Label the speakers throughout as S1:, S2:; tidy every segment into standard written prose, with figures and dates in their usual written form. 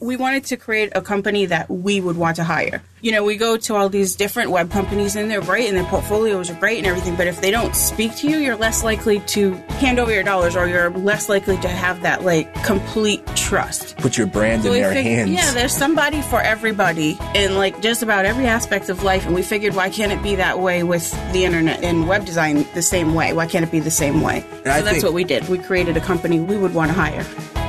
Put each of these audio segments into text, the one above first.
S1: we wanted to create a company that we would want to hire. You know, we go to all these different web companies and they're great and their portfolios are great and everything, but if they don't speak to you, you're less likely to hand over your dollars, or you're less likely to have that, like, complete trust.
S2: Put your brand in their hands.
S1: Yeah, there's somebody for everybody in, like, just about every aspect of life, and we figured, why can't it be that way with the internet and web design the same way? Why can't it be the same way? So that's what we did. We created a company we would want to hire.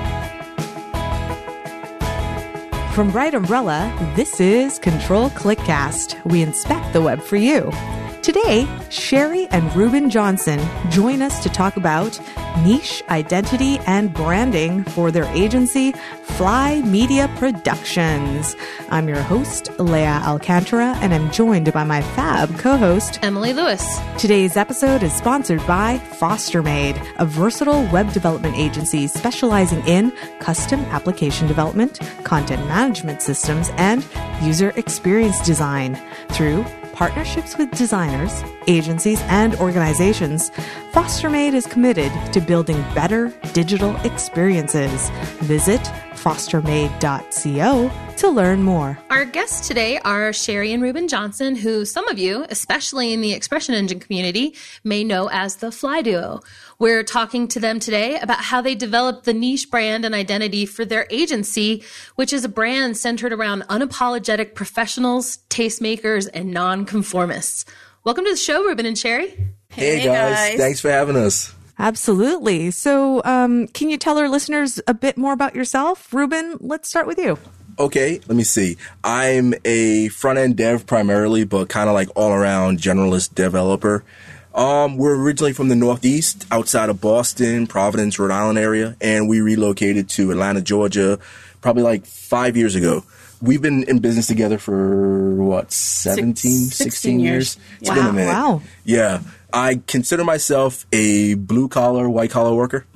S3: From Bright Umbrella, this is Control Clickcast. We inspect the web for you. Today, Sherry and Ruben Johnson join us to talk about niche identity and branding for their agency, Fly Media Productions. I'm your host, Leah Alcantara, and I'm joined by my fab co-host,
S4: Emily Lewis.
S3: Today's episode is sponsored by FosterMade, a versatile web development agency specializing in custom application development, content management systems, and user experience design. Through partnerships with designers, agencies, and organizations, FosterMade is committed to building better digital experiences. Visit fostermade.co to learn more.
S4: Our guests today are Sherry and Ruben Johnson, who some of you, especially in the Expression Engine community, may know as the Fly Duo. We're talking to them today about how they developed the niche brand and identity for their agency, which is a brand centered around unapologetic professionals, tastemakers, and nonconformists. Welcome to the show, Ruben and Sherry.
S2: Hey guys. Thanks for having us.
S3: Absolutely. So can you tell our listeners a bit more about yourself? Ruben, let's start with you.
S2: Okay, let me see. I'm a front-end dev primarily, but kind of like all-around generalist developer. We're originally from the Northeast, outside of Boston, Providence, Rhode Island area, and we relocated to Atlanta, Georgia, probably like 5 years ago. We've been in business together for, 16 years? It's been a minute.
S3: Wow.
S2: Yeah. I consider myself a blue-collar, white-collar worker,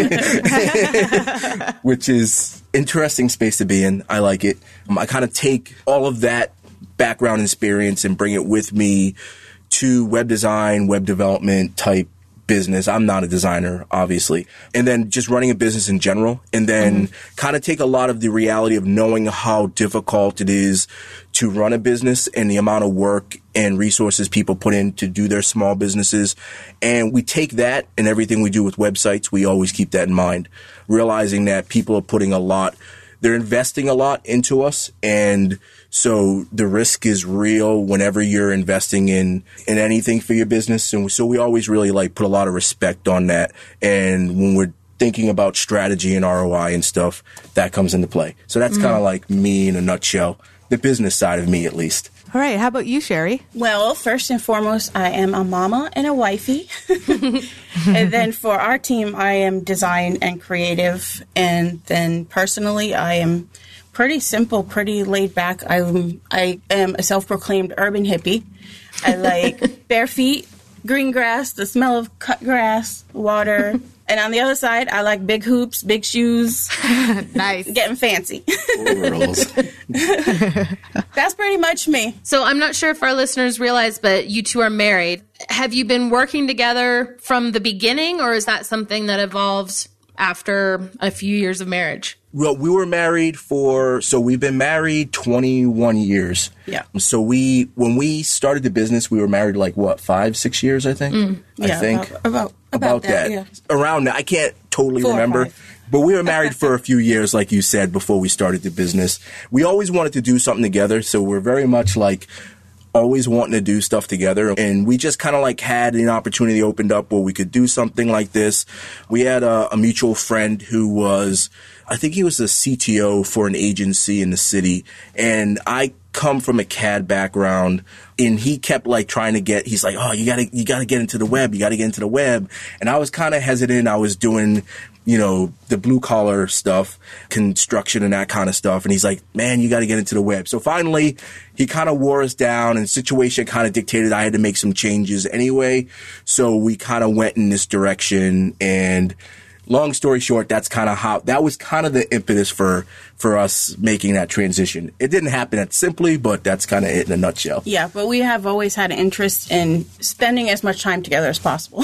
S2: which is interesting space to be in. I like it. I kind of take all of that background experience and bring it with me to web design, web development type business. I'm not a designer, obviously. And then just running a business in general. And then kind of take a lot of the reality of knowing how difficult it is to run a business and the amount of work and resources people put in to do their small businesses. And we take that and everything we do with websites, we always keep that in mind, realizing that people are putting they're investing a lot into us. And so the risk is real whenever you're investing in anything for your business. And so we always really put a lot of respect on that. And when we're thinking about strategy and ROI and stuff, that comes into play. So that's kind of like me in a nutshell, the business side of me at least.
S3: All right. How about you, Sherry?
S1: Well, first and foremost, I am a mama and a wifey. And then for our team, I am design and creative. And then personally, I am pretty simple, pretty laid back. I am a self-proclaimed urban hippie. I like bare feet, green grass, the smell of cut grass, water. And on the other side, I like big hoops, big shoes.
S3: Nice.
S1: Getting fancy.
S2: Overalls.
S1: That's pretty much me.
S4: So I'm not sure if our listeners realize, but you two are married. Have you been working together from the beginning, or is that something that evolved after a few years of marriage?
S2: Well, we were married we've been married 21 years.
S1: Yeah.
S2: So when we started the business, we were married 5-6 years, I think.
S1: Yeah,
S2: I think.
S1: About that. Yeah.
S2: Around that. I can't totally
S1: 4 or
S2: remember.
S1: 5.
S2: But we were married for a few years, like you said, before we started the business. We always wanted to do something together. So we're very much always wanting to do stuff together. And we just kind of had an opportunity opened up where we could do something like this. We had a mutual friend who was, I think he was the CTO for an agency in the city. And I come from a CAD background, and he kept trying to he's like, oh, you gotta get into the web. You gotta get into the web. And I was kind of hesitant. I was doing, the blue collar stuff, construction and that kind of stuff. And he's like, man, you got to get into the web. So finally, he kind of wore us down, and the situation kind of dictated I had to make some changes anyway. So we kind of went in this direction. And long story short, that was kind of the impetus for us making that transition. It didn't happen that simply, but that's kind of it in a nutshell.
S1: Yeah, but we have always had an interest in spending as much time together as possible.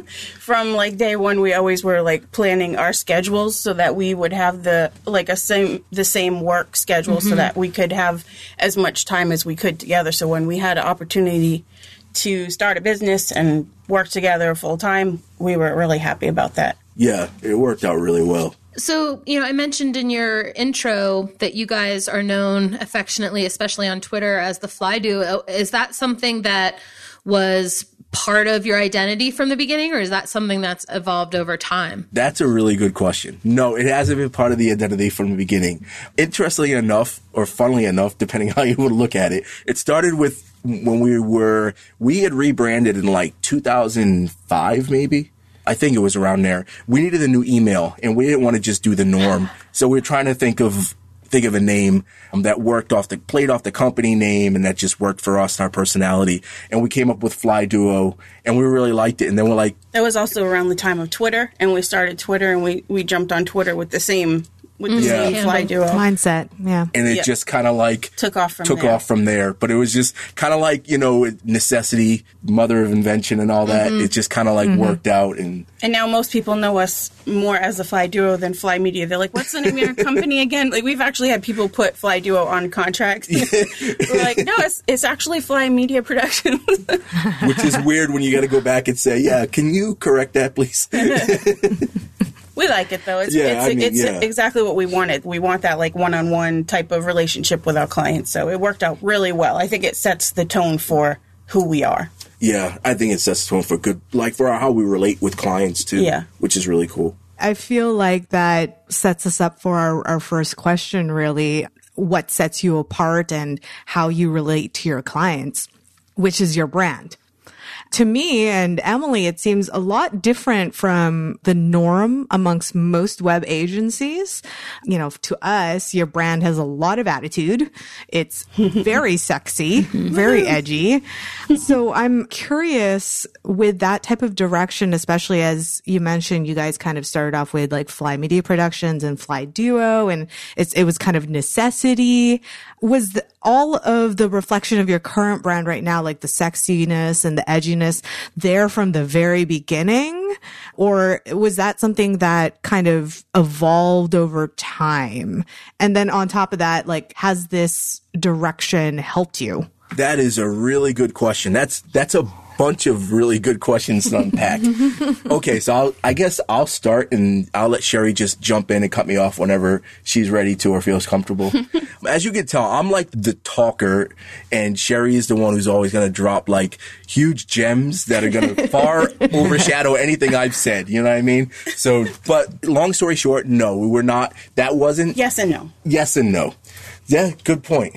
S1: from like day one, we always were like planning our schedules so that we would have the same work schedule so that we could have as much time as we could together. So when we had an opportunity to start a business and work together full time, we were really happy about that.
S2: Yeah, it worked out really well.
S4: So, I mentioned in your intro that you guys are known affectionately, especially on Twitter, as the Fly Duo. Is that something that was part of your identity from the beginning, or is that something that's evolved over time?
S2: That's a really good question. No, it hasn't been part of the identity from the beginning. Interestingly enough, or funnily enough, depending how you would look at it, it started with when we had rebranded in like 2005, maybe. I think it was around there. We needed a new email, and we didn't want to just do the norm. So we were trying to think of a name that played off the company name, and that just worked for us and our personality. And we came up with Fly Duo, and we really liked it. And then we're like,
S1: that was also around the time of Twitter, and we started Twitter, and we jumped on Twitter with the same same Fly Duo
S3: mindset. Yeah,
S2: and it just kind of like
S1: took off from there.
S2: But it was just kind of like, necessity, mother of invention, and all that. It just kind of like worked out. And
S1: now most people know us more as the Fly Duo than Fly Media. They're like, "What's the name of your company again?" Like, we've actually had people put Fly Duo on contracts. We're like, no, it's actually Fly Media Productions.
S2: Which is weird when you got to go back and say, "Yeah, can you correct that, please?"
S1: We like it, though. It's exactly what we wanted. We want that like one-on-one type of relationship with our clients. So it worked out really well. I think it sets the tone for who we are.
S2: Yeah, I think it sets the tone for good, like for how we relate with clients too, which is really cool.
S3: I feel like that sets us up for our first question, really. What sets you apart and how you relate to your clients, which is your brand. To me and Emily, it seems a lot different from the norm amongst most web agencies. To us, your brand has a lot of attitude. It's very sexy, very edgy. So I'm curious with that type of direction, especially as you mentioned, you guys kind of started off with like Fly Media Productions and Fly Duo, and it was kind of necessity. Was all of the reflection of your current brand right now, like the sexiness and the edginess, there from the very beginning? Or was that something that kind of evolved over time? And then on top of that, like, has this direction helped you?
S2: That is a really good question. That's a bunch of really good questions to unpack. Okay, so I guess I'll start, and I'll let Sherry just jump in and cut me off whenever she's ready to or feels comfortable. As you can tell, I'm like the talker, and Sherry is the one who's always going to drop like huge gems that are going to far overshadow anything I've said. You know what I mean? So, but long story short, no, we were not. That wasn't.
S1: Yes and no.
S2: Yes and no. Yeah, good point.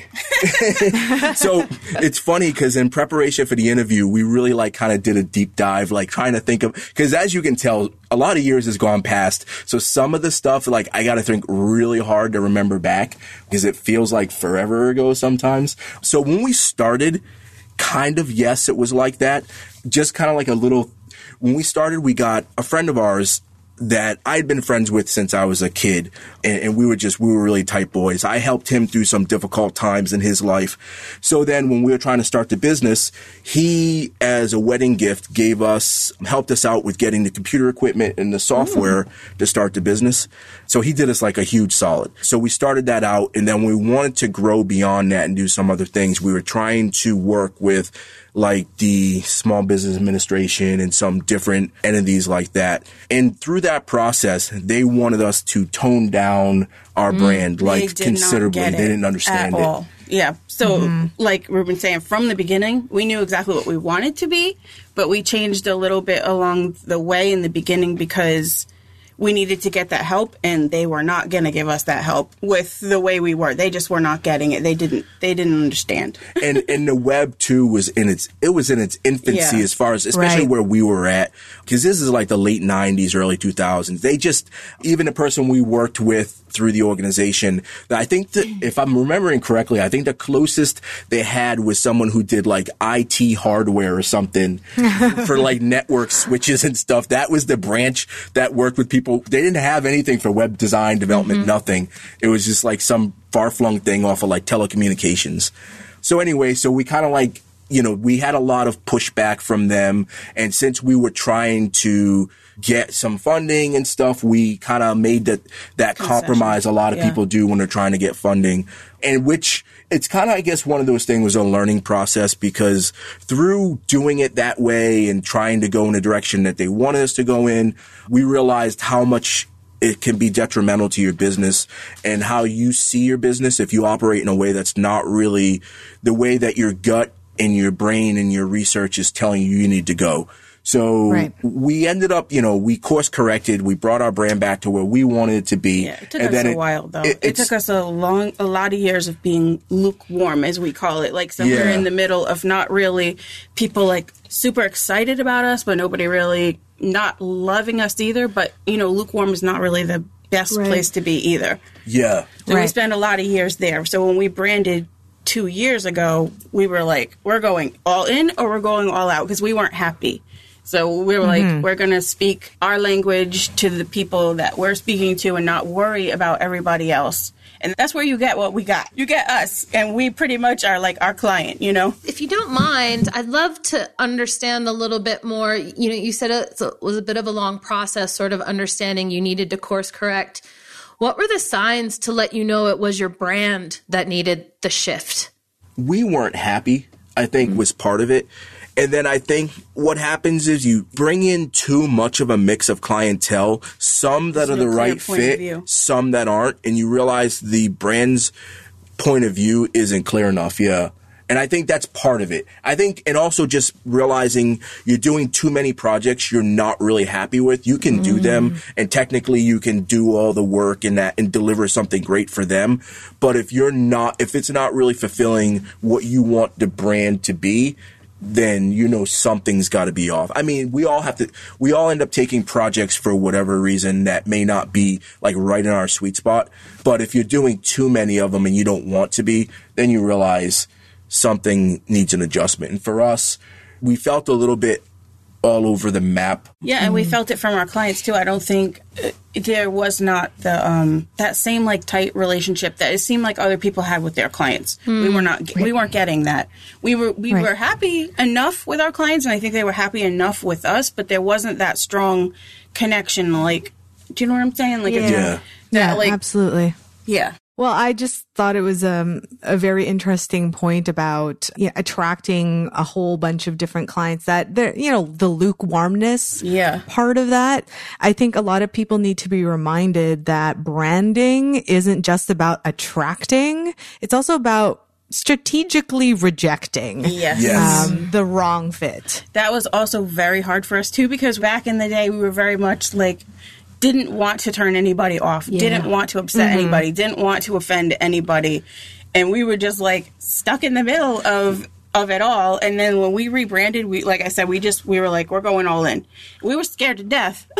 S2: So it's funny because in preparation for the interview, we really like kind of did a deep dive, like trying to think of, because as you can tell, a lot of years has gone past. So some of the stuff, like I got to think really hard to remember back because it feels like forever ago sometimes. So when we started, kind of, yes, it was like that. Just kind of like when we started, we got a friend of ours that I'd been friends with since I was a kid, and we were really tight boys. I helped him through some difficult times in his life. So then when we were trying to start the business, he, as a wedding gift, helped us out with getting the computer equipment and the software to start the business. So he did us like a huge solid. So we started that out, and then we wanted to grow beyond that and do some other things. We were trying to work with like the Small Business Administration and some different entities like that. And through that process, they wanted us to tone down our brand like considerably. They didn't understand it. All.
S1: Yeah. So like Ruben's saying, from the beginning, we knew exactly what we wanted to be, but we changed a little bit along the way in the beginning because we needed to get that help, and they were not going to give us that help with the way we were. They just were not getting it. They didn't understand.
S2: and the web too was in its infancy as far as, especially where we were at, because this is like the late 90s, early 2000s. Even the person we worked with through the organization, I think that if I'm remembering correctly, I think the closest they had was someone who did like IT hardware or something for like network switches and stuff. That was the branch that worked with people. They didn't have anything for web design, development, nothing. It was just like some far-flung thing off of like telecommunications. So anyway, so we kind of like we had a lot of pushback from them. And since we were trying to get some funding and stuff, we kind of made that compromise a lot of people do when they're trying to get funding. And which it's kind of, I guess, one of those things was a learning process, because through doing it that way and trying to go in a direction that they wanted us to go in, we realized how much it can be detrimental to your business and how you see your business if you operate in a way that's not really the way that your gut and your brain and your research is telling you need to go. So we ended up, we course corrected. We brought our brand back to where we wanted it to be.
S1: Yeah, it took us a while, though. It took us a lot of years of being lukewarm, as we call it. Like somewhere in the middle of not really people like super excited about us, but nobody really not loving us either. But, lukewarm is not really the best place to be either.
S2: Yeah.
S1: So we spent a lot of years there. So when we branded 2 years ago, we were like, we're going all in or we're going all out, because we weren't happy. So we were like, we're going to speak our language to the people that we're speaking to and not worry about everybody else. And that's where you get what we got. You get us, and we pretty much are like our client,
S4: If you don't mind, I'd love to understand a little bit more. You said it was a bit of a long process, sort of understanding you needed to course correct. What were the signs to let you know it was your brand that needed the shift?
S2: We weren't happy, I think, was part of it. And then I think what happens is you bring in too much of a mix of clientele, some that are the right fit, some that aren't, and you realize the brand's point of view isn't clear enough. Yeah. And I think that's part of it. I think, and also just realizing you're doing too many projects you're not really happy with. You can do them, and technically you can do all the work in that and deliver something great for them. But if it's not really fulfilling what you want the brand to be, then something's got to be off. I mean, we all end up taking projects for whatever reason that may not be like right in our sweet spot. But if you're doing too many of them and you don't want to be, then you realize something needs an adjustment. And for us, we felt a little bit all over the map.
S1: Yeah, and we felt it from our clients too. I don't think there was not the that same like tight relationship that it seemed like other people had with their clients. We weren't getting that. We were happy enough with our clients, and I think they were happy enough with us, but there wasn't that strong connection. Like, do you know what I'm saying? Like,
S3: absolutely.
S1: Yeah.
S3: Well, I just thought it was a very interesting point about attracting a whole bunch of different clients that, the lukewarmness part of that. I think a lot of people need to be reminded that branding isn't just about attracting. It's also about strategically rejecting the wrong fit.
S1: That was also very hard for us too, because back in the day we were very much like, didn't want to turn anybody off, didn't want to upset anybody, didn't want to offend anybody. And we were just like stuck in the middle of it all. And then when we rebranded, we were like, we're going all in. We were scared to death.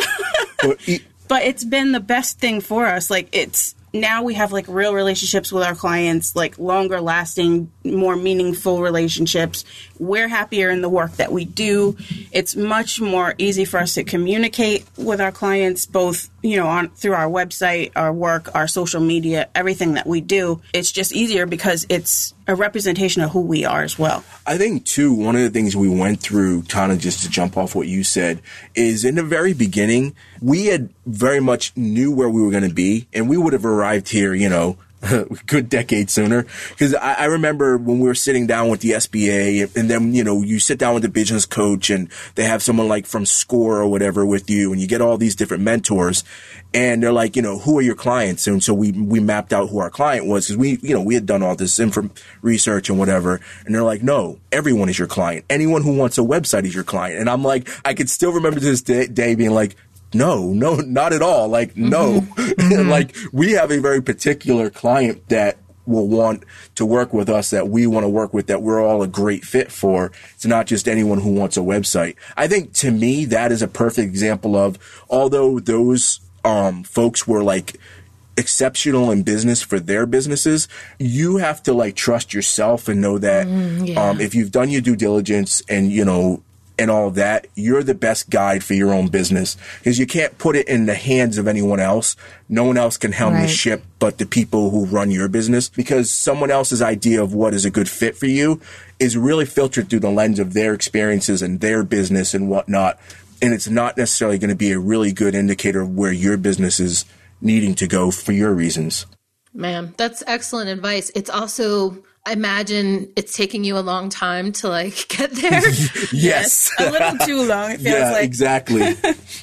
S1: But it's been the best thing for us. Like, now we have like real relationships with our clients, like longer lasting, more meaningful relationships. We're happier in the work that we do. It's much more easy for us to communicate with our clients, both, through our website, our work, our social media, everything that we do. It's just easier because it's a representation of who we are as well.
S2: I think too, one of the things we went through, kind of just to jump off what you said, is in the very beginning, we had very much knew where we were going to be, and we would have arrived here, a good decade sooner. Because I remember when we were sitting down with the SBA, and then, you sit down with the business coach, and they have someone like from SCORE or whatever with you, and you get all these different mentors, and they're like, who are your clients? And so we mapped out who our client was, because we had done all this research and whatever, and they're like, no, everyone is your client. Anyone who wants a website is your client. And I'm like, I could still remember to this day being like, no, not at all. Like, no. Like, we have a very particular client that will want to work with us, that we want to work with, that we're all a great fit for. It's not just anyone who wants a website. I think, to me, that is a perfect example of, although those folks were like exceptional in business for their businesses, you have to like trust yourself and know that if you've done your due diligence and and all that, you're the best guide for your own business because you can't put it in the hands of anyone else. No one else can helm the ship but the people who run your business, because someone else's idea of what is a good fit for you is really filtered through the lens of their experiences and their business and whatnot. And it's not necessarily going to be a really good indicator of where your business is needing to go for your reasons.
S4: Man, that's excellent advice. It's also, I imagine it's taking you a long time to like get there.
S2: Yes.
S1: A little too long, it feels like.
S2: Exactly.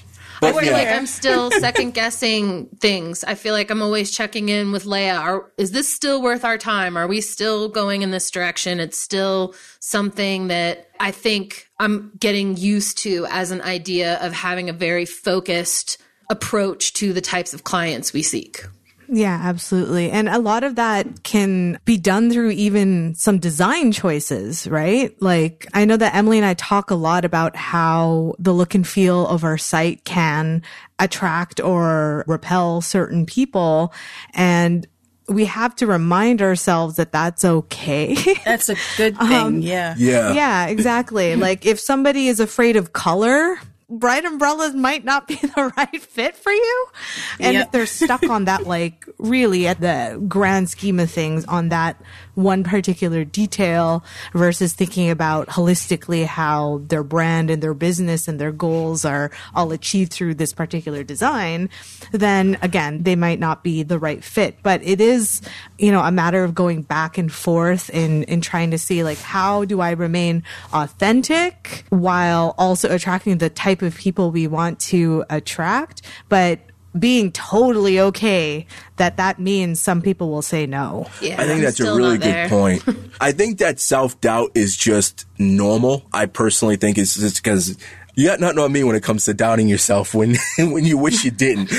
S4: I feel like I'm still second guessing things. I feel like I'm always checking in with Leah. Is this still worth our time? Are we still going in this direction? It's still something that I think I'm getting used to as an idea of having a very focused approach to the types of clients we seek.
S3: Yeah, absolutely. And a lot of that can be done through even some design choices, right? Like I know that Emily and I talk a lot about how the look and feel of our site can attract or repel certain people. And we have to remind ourselves that that's okay.
S1: That's a good thing.
S3: Yeah, exactly. Like if somebody is afraid of color, bright umbrellas might not be the right fit for you. And if they're stuck on that, like really at the grand scheme of things on that one particular detail versus thinking about holistically how their brand and their business and their goals are all achieved through this particular design, then again, they might not be the right fit. But it is, a matter of going back and forth in trying to see like, how do I remain authentic while also attracting the type of people we want to attract, but being totally okay that means some people will say no.
S2: Yeah, I think that's a really good point. I think that self-doubt is just normal. I personally think it's just because you got nothing on me when it comes to doubting yourself when you wish you didn't.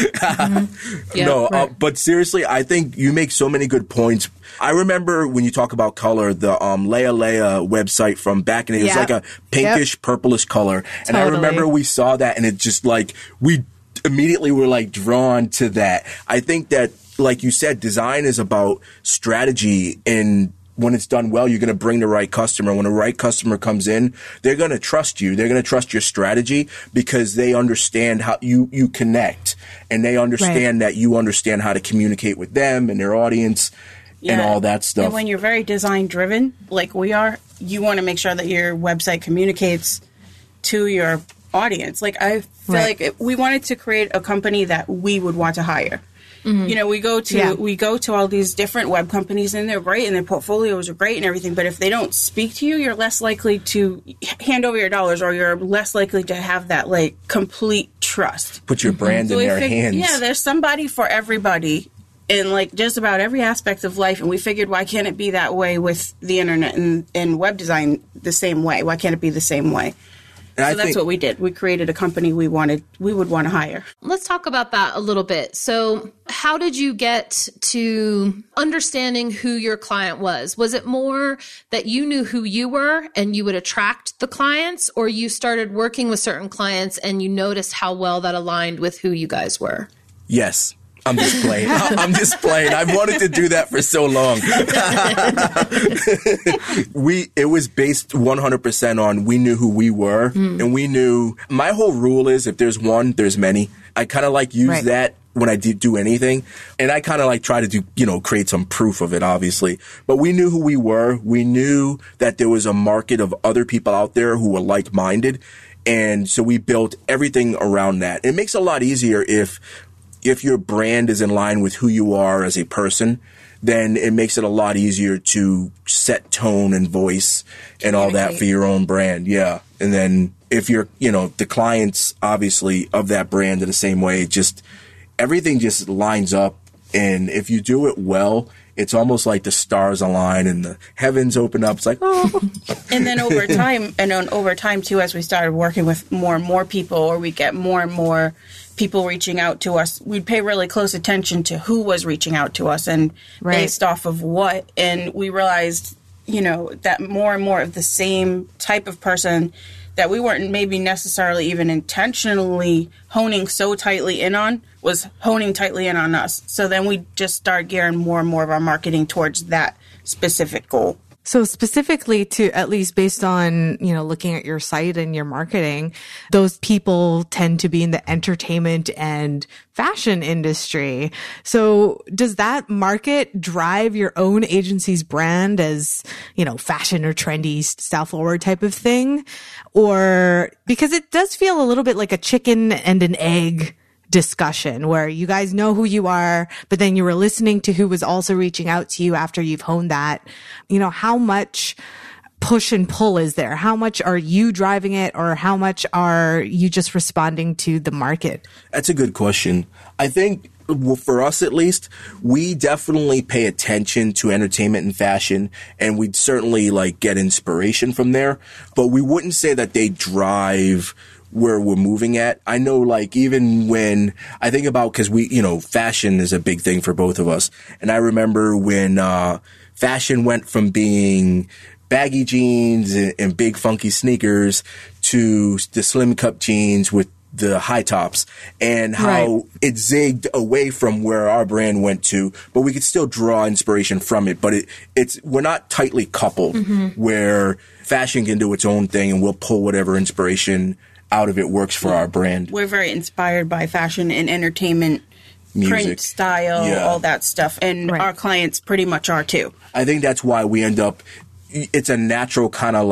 S2: But seriously, I think you make so many good points. I remember when you talk about color, the Leia website from back in the day, it was like a pinkish, purplish color. And I remember we saw that and it just like, we immediately were like drawn to that. I think that, like you said, design is about strategy, and when it's done well, you're going to bring the right customer. When the right customer comes in, they're going to trust you. They're going to trust your strategy because they understand how you connect, and they understand that you understand how to communicate with them and their audience and all that stuff.
S1: And when you're very design driven, like we are, you want to make sure that your website communicates to your audience. Like I feel like we wanted to create a company that we would want to hire. Mm-hmm. We go to all these different web companies, and they're great and their portfolios are great and everything, but if they don't speak to you, you're less likely to hand over your dollars, or you're less likely to have that like complete trust.
S2: Put your brand in their hands.
S1: Yeah, there's somebody for everybody in like just about every aspect of life, and we figured, why can't it be that way with the internet and web design the same way? Why can't it be the same way? So that's what we did. We created a company we would want to hire.
S4: Let's talk about that a little bit. So how did you get to understanding who your client was? Was it more that you knew who you were and you would attract the clients, or you started working with certain clients and you noticed how well that aligned with who you guys were?
S2: Yes. I'm just playing. I've wanted to do that for so long. It was based 100% on we knew who we were, and we knew. My whole rule is if there's one, there's many. I kind of like use that when I do anything, and I kind of like try to do, create some proof of it, obviously. But we knew who we were. We knew that there was a market of other people out there who were like-minded, and so we built everything around that. It makes it a lot easier if your brand is in line with who you are as a person, then it makes it a lot easier to set tone and voice and all that for your own brand. Yeah. And then if you're, the clients obviously of that brand in the same way, just everything just lines up. And if you do it well, it's almost like the stars align and the heavens open up. It's like, oh.
S1: And then over time too, as we started working with more and more people, or we get more and more people reaching out to us, we'd pay really close attention to who was reaching out to us and based off of what. And we realized, that more and more of the same type of person that we weren't maybe necessarily even intentionally honing so tightly in on was honing tightly in on us. So then we just start gearing more and more of our marketing towards that specific goal.
S3: So specifically to, at least based on, looking at your site and your marketing, those people tend to be in the entertainment and fashion industry. So does that market drive your own agency's brand as, fashion or trendy, style forward type of thing? Or because it does feel a little bit like a chicken and an egg discussion where you guys know who you are, but then you were listening to who was also reaching out to you after you've honed that. How much push and pull is there? How much are you driving it, or how much are you just responding to the market?
S2: That's a good question. I think, well, for us at least, we definitely pay attention to entertainment and fashion, and we'd certainly get inspiration from there, but we wouldn't say that they drive where we're moving at. I know, even when I think about, because we, fashion is a big thing for both of us. And I remember when fashion went from being baggy jeans and big funky sneakers to the slim cup jeans with the high tops, and how it zigged away from where our brand went to, but we could still draw inspiration from it. But we're not tightly coupled where fashion can do its own thing and we'll pull whatever inspiration out of it works for our brand.
S1: We're very inspired by fashion and entertainment,
S2: music,
S1: print, style, all that stuff. And our clients pretty much are too.
S2: I think that's why we end up, it's a natural kind of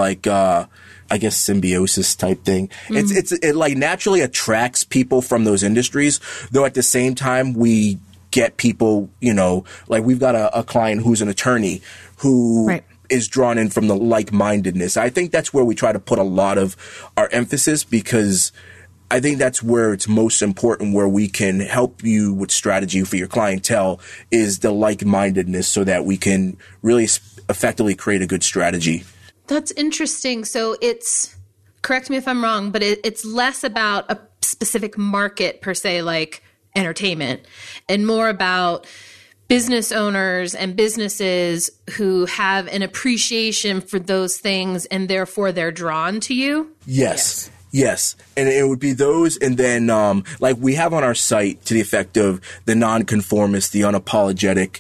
S2: I guess symbiosis type thing. It naturally attracts people from those industries, though at the same time we get people, we've got a client who's an attorney who is drawn in from the like-mindedness. I think that's where we try to put a lot of our emphasis, because I think that's where it's most important, where we can help you with strategy for your clientele, is the like-mindedness, so that we can really effectively create a good strategy.
S4: That's interesting. So it's, correct me if I'm wrong, but it's less about a specific market per se, like entertainment, and more about business owners and businesses who have an appreciation for those things, and therefore they're drawn to you?
S2: Yes. And it would be those, and then we have on our site, to the effect of the nonconformist, the unapologetic.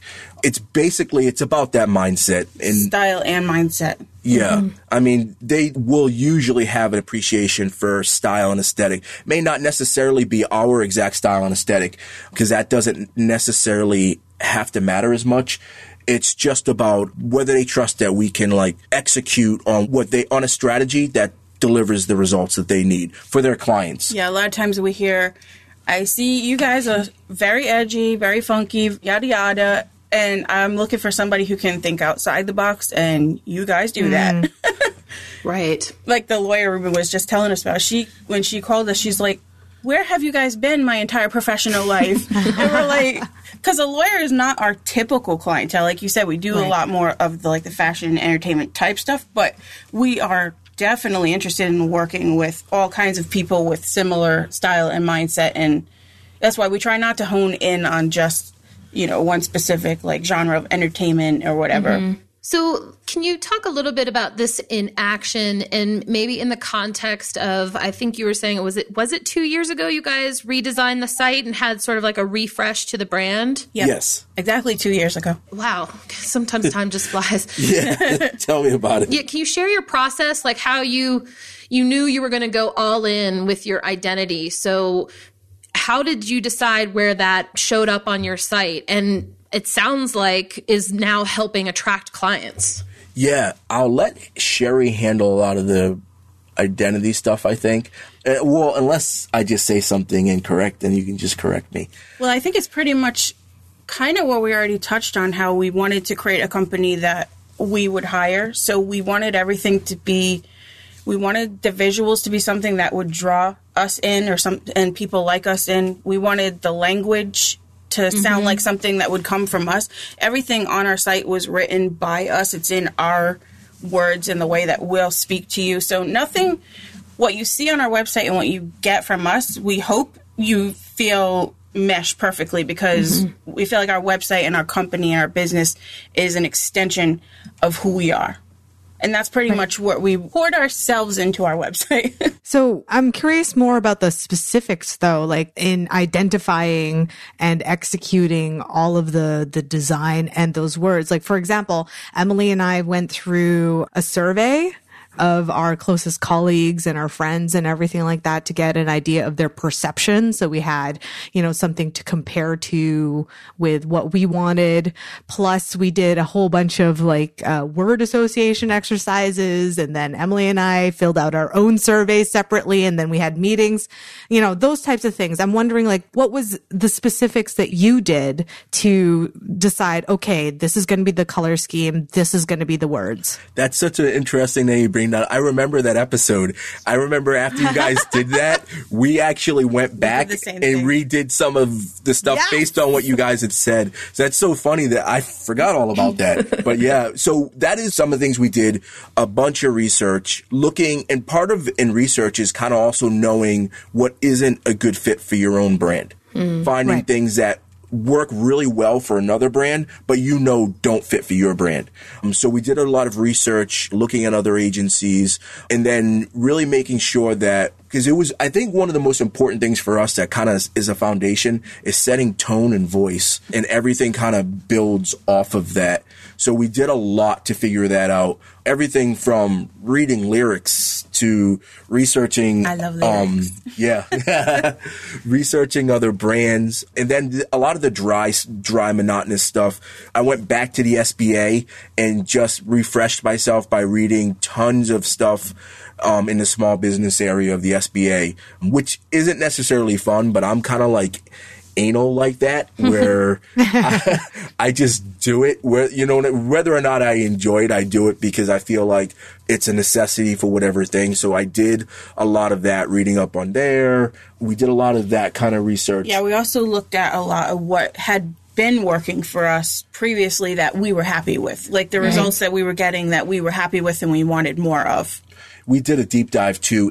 S2: It's about that mindset. And
S1: style and mindset.
S2: Yeah. I mean, they will usually have an appreciation for style and aesthetic. May not necessarily be our exact style and aesthetic, because that doesn't necessarily have to matter as much. It's just about whether they trust that we can execute on on a strategy that delivers the results that they need for their clients.
S1: Yeah, a lot of times we hear, I see you guys are very edgy, very funky, yada yada, and I'm looking for somebody who can think outside the box, and you guys do that.
S4: Right.
S1: Like the lawyer Ruben was just telling us about, when she called us, she's like, where have you guys been my entire professional life? And we're like, because a lawyer is not our typical clientele. Like you said, we do a lot more of the fashion and entertainment type stuff, but we are definitely interested in working with all kinds of people with similar style and mindset, and that's why we try not to hone in on just one specific genre of entertainment or whatever.
S4: So can you talk a little bit about this in action, and maybe in the context of, I think you were saying, was it 2 years ago you guys redesigned the site and had sort of a refresh to the brand?
S1: Yep.
S2: Yes.
S1: Exactly 2 years ago.
S4: Wow. Sometimes time just flies.
S2: Yeah. Tell me about it.
S4: Yeah. Can you share your process, how you knew you were going to go all in with your identity? So how did you decide where that showed up on your site? And it sounds like is now helping attract clients.
S2: Yeah, I'll let Sherry handle a lot of the identity stuff, I think. Well, unless I just say something incorrect, then you can just correct me.
S1: Well, I think it's pretty much kind of what we already touched on, how we wanted to create a company that we would hire. So we wanted everything to be, we wanted the visuals to be something that would draw us in, and people like us in. We wanted the language to sound like something that would come from us. Everything on our site was written by us. It's in our words in the way that we'll speak to you. So nothing, what you see on our website and what you get from us, we hope you feel mesh perfectly, because we feel like our website and our company and our business is an extension of who we are. And that's pretty much what we poured ourselves into our website.
S3: So I'm curious more about the specifics, though, like in identifying and executing all of the design and those words. Like, for example, Emily and I went through a survey of our closest colleagues and our friends and everything like that to get an idea of their perception. So we had, something to compare to with what we wanted. Plus we did a whole bunch of word association exercises. And then Emily and I filled out our own surveys separately. And then we had meetings, those types of things. I'm wondering what was the specifics that you did to decide, okay, this is going to be the color scheme. This is going to be the words.
S2: That's such an interesting thing you bring. I remember that episode. I remember after you guys did that, we actually went back and redid some of the stuff based on what you guys had said. So that's so funny that I forgot all about that. But yeah, so that is some of the things we did. A bunch of research, looking, and part of in research is kind of also knowing what isn't a good fit for your own brand. Finding things that work really well for another brand, but don't fit for your brand. So we did a lot of research, looking at other agencies, and then really making sure that, because it was, I think one of the most important things for us that kind of is a foundation is setting tone and voice, and everything kind of builds off of that. So we did a lot to figure that out. Everything from reading lyrics to researching.
S1: I love lyrics.
S2: Researching other brands. And then a lot of the dry, monotonous stuff. I went back to the SBA and just refreshed myself by reading tons of stuff in the small business area of the SBA, which isn't necessarily fun, but I'm kind of anal like that, where I just do it, whether or not I enjoy it, I do it because I feel like it's a necessity for whatever thing. So I did a lot of that, reading up on there. We did a lot of that kind of research.
S1: Yeah, we also looked at a lot of what had been working for us previously that we were happy with, like the results that we were getting that we were happy with and we wanted more of.
S2: We did a deep dive too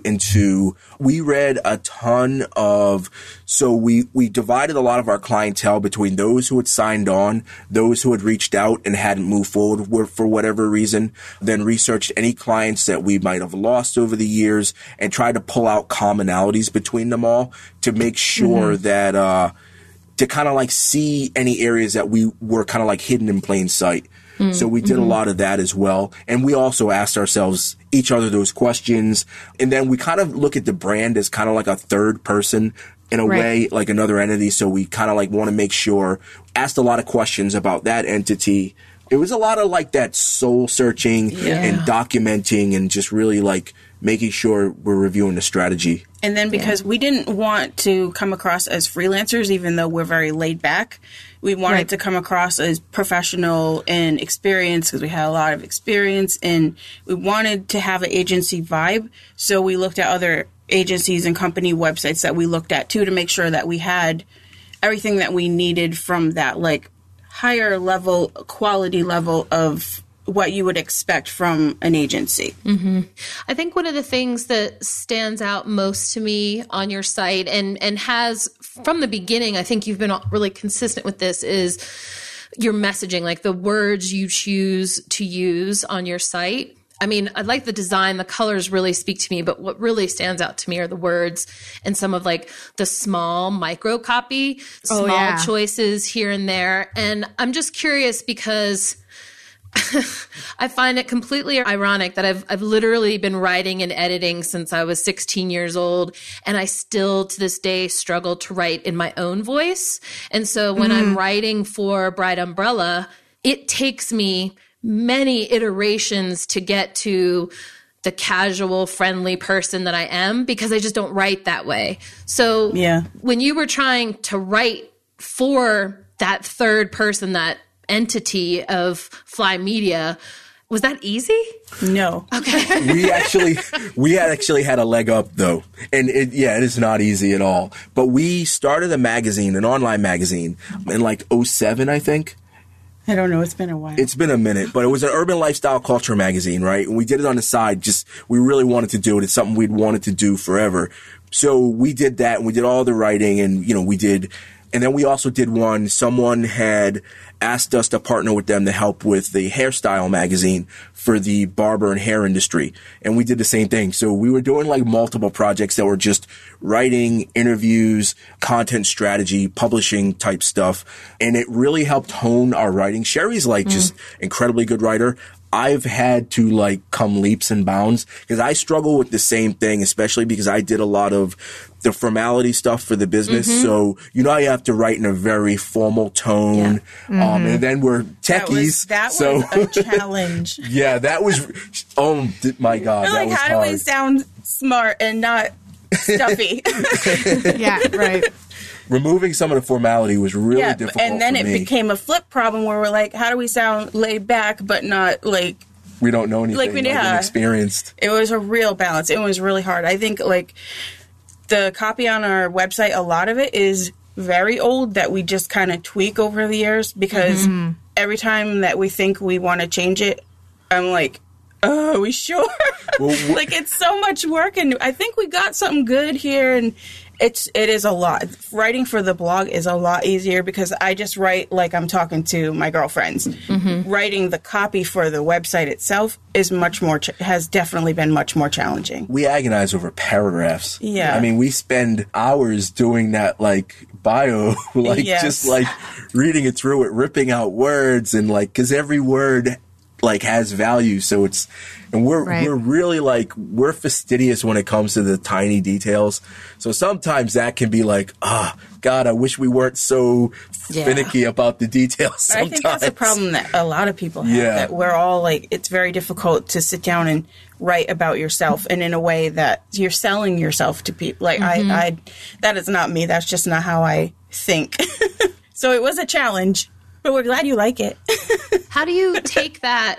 S2: we read a ton of, so we divided a lot of our clientele between those who had signed on, those who had reached out and hadn't moved forward for whatever reason, then researched any clients that we might have lost over the years and tried to pull out commonalities between them all to make sure that, to kind of see any areas that we were kind of hidden in plain sight. So we did a lot of that as well. And we also asked ourselves, each other, those questions. And then we kind of look at the brand as kind of like a third person in a way, like another entity. So we kind of want to make sure, asked a lot of questions about that entity. It was a lot of that soul searching and documenting and just really making sure we're reviewing the strategy.
S1: And then because we didn't want to come across as freelancers, even though we're very laid back, we wanted to come across as professional and experienced because we had a lot of experience, and we wanted to have an agency vibe. So we looked at other agencies and company websites that we looked at too to make sure that we had everything that we needed from that higher level, quality level of what you would expect from an agency.
S4: I think one of the things that stands out most to me on your site and has from the beginning, I think you've been really consistent with this, is your messaging, the words you choose to use on your site. I mean, I like the design, the colors really speak to me, but what really stands out to me are the words and some of the small micro copy, small choices here and there. And I'm just curious because I find it completely ironic that I've literally been writing and editing since I was 16 years old, and I still to this day struggle to write in my own voice. And so when I'm writing for Bright Umbrella, it takes me many iterations to get to the casual, friendly person that I am because I just don't write that way. So when you were trying to write for that third person, that entity of Fly Media, was that easy?
S1: No.
S4: Okay.
S2: we actually had a leg up though. And it is not easy at all. But we started a magazine, an online magazine in 2007, I think.
S1: I don't know. It's been a while.
S2: It's been a minute, but it was an urban lifestyle culture magazine, right? And we did it on the side. We really wanted to do it. It's something we'd wanted to do forever. So we did that and we did all the writing and, we did And then we also did one, someone had asked us to partner with them to help with the hairstyle magazine for the barber and hair industry. And we did the same thing. So we were doing like multiple projects that were just writing, interviews, content strategy, publishing type stuff. And it really helped hone our writing. Sherry's like just incredibly good writer. I've had to like come leaps and bounds because I struggle with the same thing, especially because I did a lot of the formality stuff for the business. So, you know, you have to write in a very formal tone. And then we're techies.
S1: That was a challenge.
S2: Yeah, that was, oh my God.
S1: Like,
S2: that was
S1: how
S2: hard.
S1: do we sound smart and not stuffy?
S3: Yeah, right.
S2: Removing some of the formality was really difficult.
S1: And then
S2: for
S1: it
S2: me.
S1: became a flip problem where we're like, how do we sound laid back but not like
S2: we don't know anything, like inexperienced.
S1: It was a real balance. It was really hard. I think like the copy on our website, a lot of it is very old that we just kind of tweak over the years because every time that we think we want to change it, I'm like, oh, are we sure? Well, like, it's so much work, and I think we got something good here, and it is a lot. Writing for the blog is a lot easier because I just write like I'm talking to my girlfriends. Writing the copy for the website itself is much more, has definitely been much more challenging.
S2: We agonize over paragraphs.
S1: Yeah.
S2: I mean, we spend hours doing that, like, bio, like, just, like, reading it through it, ripping out words, and, like, because every word, like, has value, so it's, and we're really, like, we're fastidious when it comes to the tiny details, so sometimes that can be like, God, I wish we weren't so finicky about the details sometimes.
S1: I think that's a problem that a lot of people have, that we're all, like, it's very difficult to sit down and write about yourself and in a way that you're selling yourself to people. Like, I that is not me, that's just not how I think. So it was a challenge. But we're glad you like it.
S4: How do you take that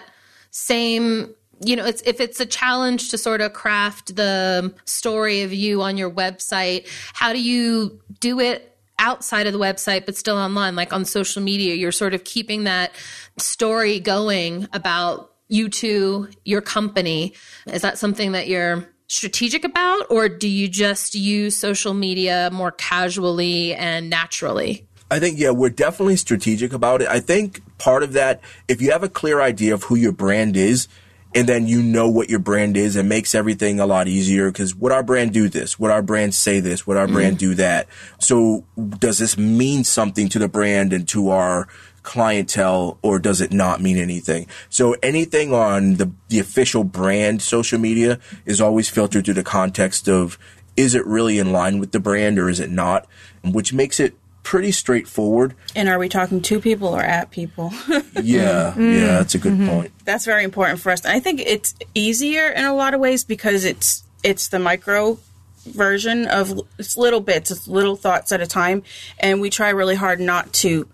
S4: same, you know, if it's a challenge to sort of craft the story of you on your website, how do you do it outside of the website but still online, like on social media? You're sort of keeping that story going about you two, your company. Is that something that you're strategic about, or do you just use social media more casually and naturally?
S2: I think, we're definitely strategic about it. I think part of that, if you have a clear idea of who your brand is, and then you know what your brand is, it makes everything a lot easier, because would our brand do this? Would our brand say this? Would our brand do that? So does this mean something to the brand and to our clientele, or does it not mean anything? So anything on the official brand social media is always filtered through the context of, is it really in line with the brand or is it not? Which makes it pretty straightforward. And
S1: are we talking to people or at people?
S2: Yeah, that's a good point.
S1: That's very important for us. I think it's easier in a lot of ways because it's the micro version of, it's little bits, it's little thoughts at a time, and we try really hard not to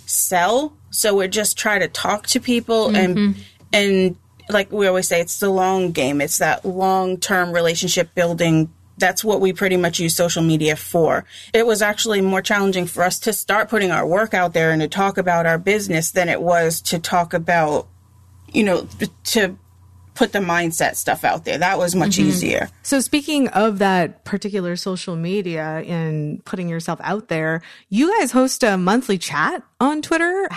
S1: sell. So we just try to talk to people and like we always say, it's the long game. It's that long-term relationship building. That's what we pretty much use social media for. It was actually more challenging for us to start putting our work out there and to talk about our business than it was to talk about, you know, to put the mindset stuff out there. That was much easier.
S3: So speaking of that particular social media and putting yourself out there, you guys host a monthly chat on Twitter,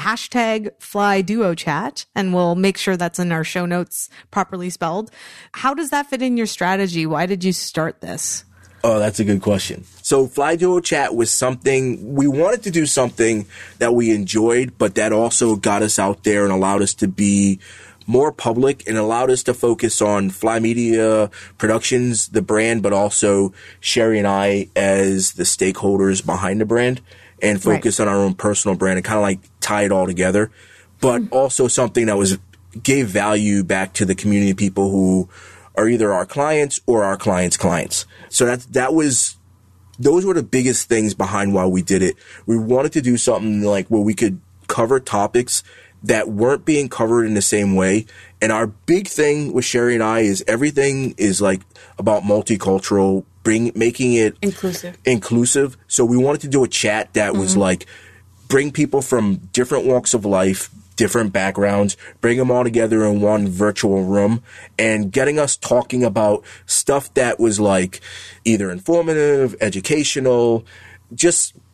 S3: #FlyDuoChat, and we'll make sure that's in our show notes properly spelled. How does that fit in your strategy? Why did you start this?
S2: Oh, that's a good question. So Fly Duo Chat was something, we wanted to do something that we enjoyed, but that also got us out there and allowed us to be more public and allowed us to focus on Fly Media Productions, the brand, but also Sherry and I as the stakeholders behind the brand, and focus on our own personal brand and kind of like tie it all together. But also something that gave value back to the community of people who are either our clients or our clients' clients. So those were the biggest things behind why we did it. We wanted to do something like where we could cover topics that weren't being covered in the same way. And our big thing with Sherry and I is everything is like about multicultural, making it inclusive. So we wanted to do a chat that was like, bring people from different walks of life, different backgrounds, bring them all together in one virtual room, and getting us talking about stuff that was like either informative, educational, just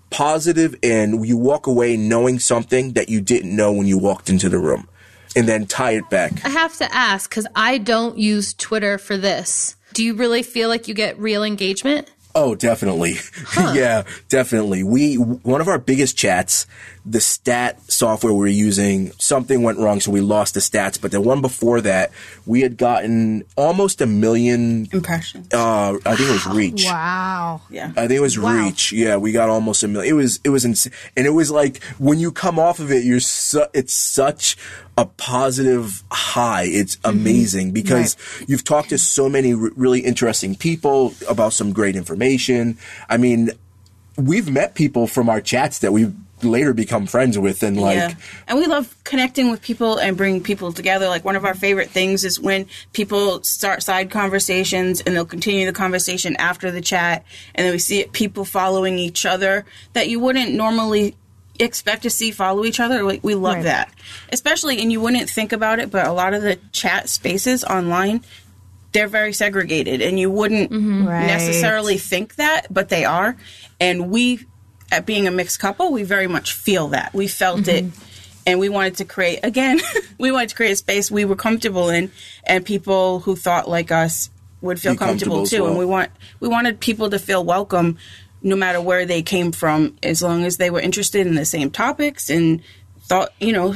S2: positive, and you walk away knowing something that you didn't know when you walked into the room, and then tie it back.
S4: I have to ask, because I don't use Twitter for this. Do you really feel like you get real engagement?
S2: Oh, definitely. Yeah, definitely. One of our biggest chats, the stat software we were using, something went wrong, so we lost the stats. But the one before that, we had gotten almost 1 million
S1: impressions.
S2: I think it was reach.
S3: Wow.
S1: Yeah.
S2: I think it was reach. Yeah, we got almost 1 million. It was insane. And it was like, when you come off of it, it's such a positive high. It's amazing because you've talked to so many really interesting people about some great information. I mean, we've met people from our chats that we've later become friends with, and
S1: and we love connecting with people and bringing people together. Like, one of our favorite things is when people start side conversations and they'll continue the conversation after the chat, and then we see people following each other that you wouldn't normally expect to see follow each other. Like, we love that, especially, and you wouldn't think about it, but a lot of the chat spaces online, they're very segregated, and you wouldn't necessarily think that, but they are. And we, at being a mixed couple, we very much feel that. We felt it, and we wanted to create, again, we wanted to create a space we were comfortable in, and people who thought like us would feel comfortable too. And we wanted people to feel welcome no matter where they came from, as long as they were interested in the same topics and thought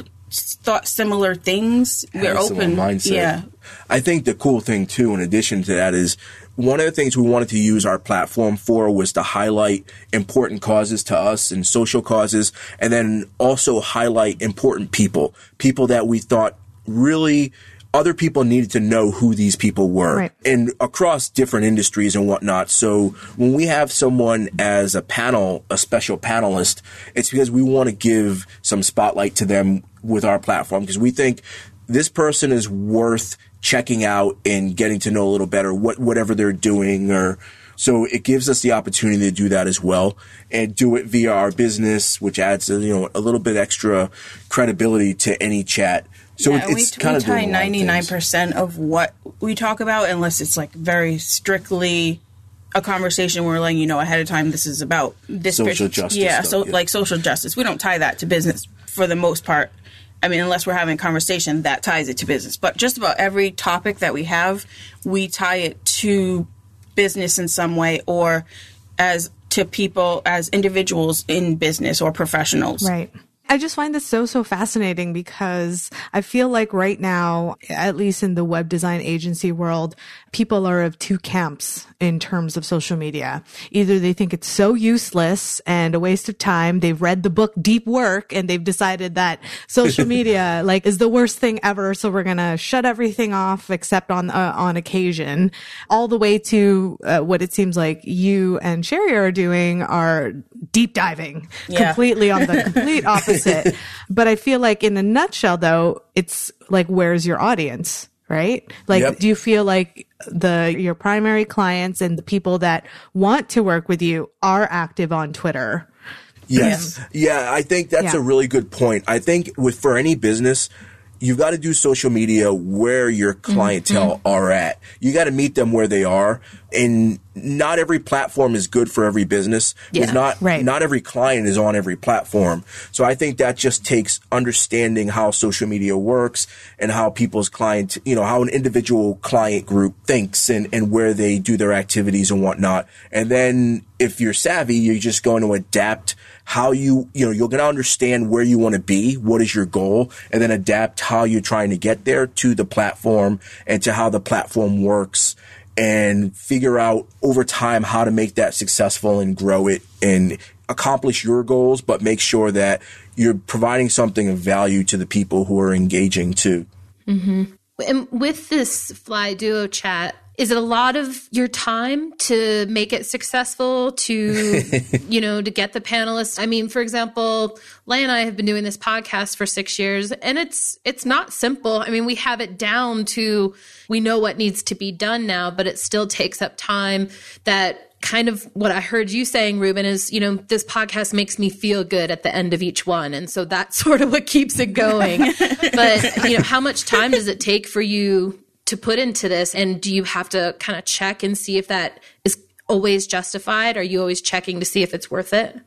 S1: similar things. We're open.
S2: Mindset.
S1: Yeah.
S2: I think the cool thing too, in addition to that, is one of the things we wanted to use our platform for was to highlight important causes to us and social causes, and then also highlight important people that we thought really other people needed to know who these people were, and across different industries and whatnot. So when we have someone as a special panelist, it's because we want to give some spotlight to them with our platform, because we think this person is worth checking out and getting to know a little better whatever they're doing. So it gives us the opportunity to do that as well, and do it via our business, which adds a little bit extra credibility to any chat. So it's kind of doing
S1: 99% of what we talk about, unless it's like very strictly a conversation where we're letting ahead of time this is about this
S2: social justice.
S1: Yeah,
S2: stuff,
S1: like social justice. We don't tie that to business for the most part. I mean, unless we're having a conversation that ties it to business. But just about every topic that we have, we tie it to business in some way, or as to people as individuals in business or professionals.
S3: Right. I just find this so fascinating, because I feel like right now, at least in the web design agency world, people are of two camps in terms of social media. Either they think it's so useless and a waste of time. They've read the book Deep Work and they've decided that social media is the worst thing ever. So we're going to shut everything off except on occasion, all the way to what it seems like you and Sherry are doing are deep diving completely on the complete opposite. But I feel like in a nutshell, though, it's like, where's your audience, right? Like, do you feel like your primary clients and the people that want to work with you are active on Twitter?
S2: Yes. Yeah, I think that's a really good point. I think for any business, you've got to do social media where your clientele are at. You got to meet them where they are. And not every platform is good for every business.
S1: Yeah.
S2: Not every client is on every platform. So I think that just takes understanding how social media works and how people's client, how an individual client group thinks and where they do their activities and whatnot. And then if you're savvy, you're just going to adapt how you're going to understand where you want to be, what is your goal, and then adapt how you're trying to get there to the platform and to how the platform works, and figure out over time how to make that successful and grow it and accomplish your goals, but make sure that you're providing something of value to the people who are engaging too.
S4: Mm-hmm. And with this Fly Duo chat, is it a lot of your time to make it successful, to, to get the panelists? I mean, for example, Leigh and I have been doing this podcast for 6 years, and it's not simple. I mean, we have it down to, we know what needs to be done now, but it still takes up time. That kind of what I heard you saying, Ruben, is, this podcast makes me feel good at the end of each one. And so that's sort of what keeps it going. But, how much time does it take for you to put into this? And do you have to kind of check and see if that is always justified? Are you always checking to see if it's worth it?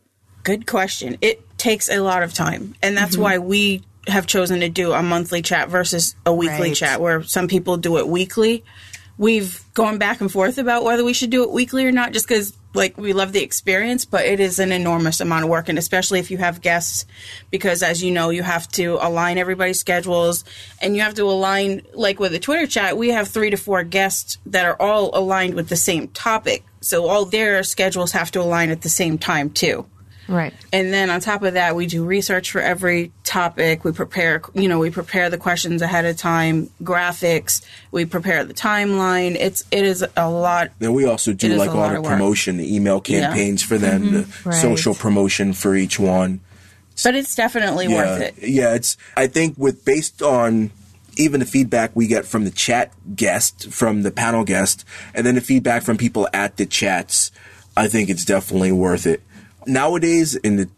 S1: Good question. It takes a lot of time, and that's why we have chosen to do a monthly chat versus a weekly chat, where some people do it weekly. We've gone back and forth about whether we should do it weekly or not, just because, like, we love the experience, but it is an enormous amount of work, and especially if you have guests, because, as you know, you have to align everybody's schedules, and you have to align, like with the Twitter chat, we have 3 to 4 guests that are all aligned with the same topic, so all their schedules have to align at the same time, too.
S3: Right.
S1: And then on top of that, we do research for every topic. We prepare the questions ahead of time, graphics. We prepare the timeline. It is a lot.
S2: Then we also do like all the promotion, the email campaigns for them, the social promotion for each one.
S1: But it's definitely worth it.
S2: Yeah, I think based on even the feedback we get from the chat guest, from the panel guest, and then the feedback from people at the chats, I think it's definitely worth it. Nowadays, in the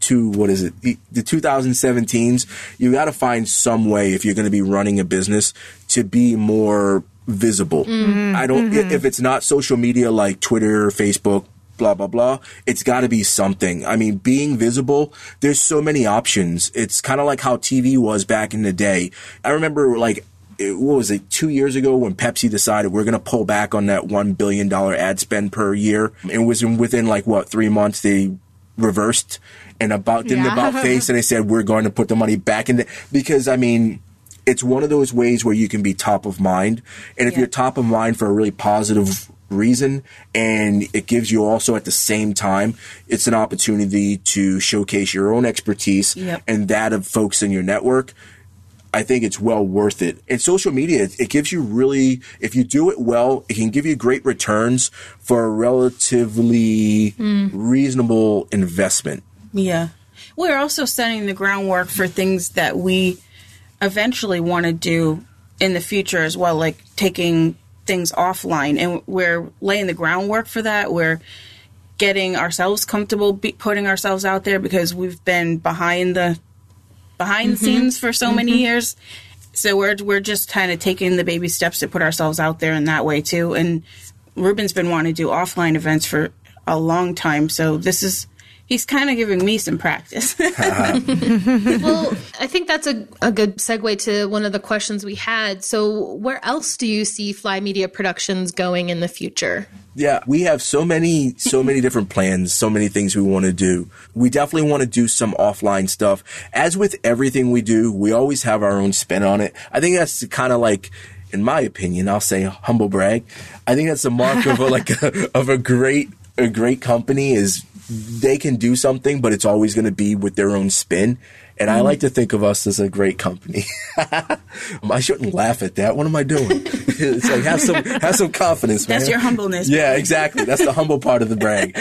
S2: 2017s, you got to find some way, if you're going to be running a business, to be more visible. If it's not social media like Twitter, Facebook, blah, blah, blah, it's got to be something. I mean, being visible, there's so many options. It's kind of like how TV was back in the day. I remember, like, what was it, 2 years ago when Pepsi decided we're going to pull back on that $1 billion ad spend per year. It was within, 3 months, they reversed and didn't about face, and they said we're going to put the money back in because, I mean, it's one of those ways where you can be top of mind, and if you're top of mind for a really positive reason, and it gives you also at the same time, it's an opportunity to showcase your own expertise and that of folks in your network. I think it's well worth it. And social media, it gives you really, if you do it well, it can give you great returns for a relatively reasonable investment. Yeah.
S1: We're also setting the groundwork for things that we eventually want to do in the future as well, like taking things offline. And we're laying the groundwork for that. We're getting ourselves comfortable putting ourselves out there, because we've been behind the scenes for so many years. So we're just kind of taking the baby steps to put ourselves out there in that way too. And Ruben's been wanting to do offline events for a long time. So he's kind of giving me some practice.
S4: Well, I think that's a good segue to one of the questions we had. So where else do you see Fly Media Productions going in the future?
S2: Yeah, we have so many different plans, so many things we want to do. We definitely want to do some offline stuff. As with everything we do, we always have our own spin on it. I think that's kind of like, in my opinion, I'll say humble brag, I think that's a mark of a great company is they can do something, but it's always going to be with their own spin. And I like to think of us as a great company. I shouldn't laugh at that. What am I doing? It's like, have some confidence, man.
S1: That's your humbleness.
S2: Yeah, exactly. That's the humble part of the brag.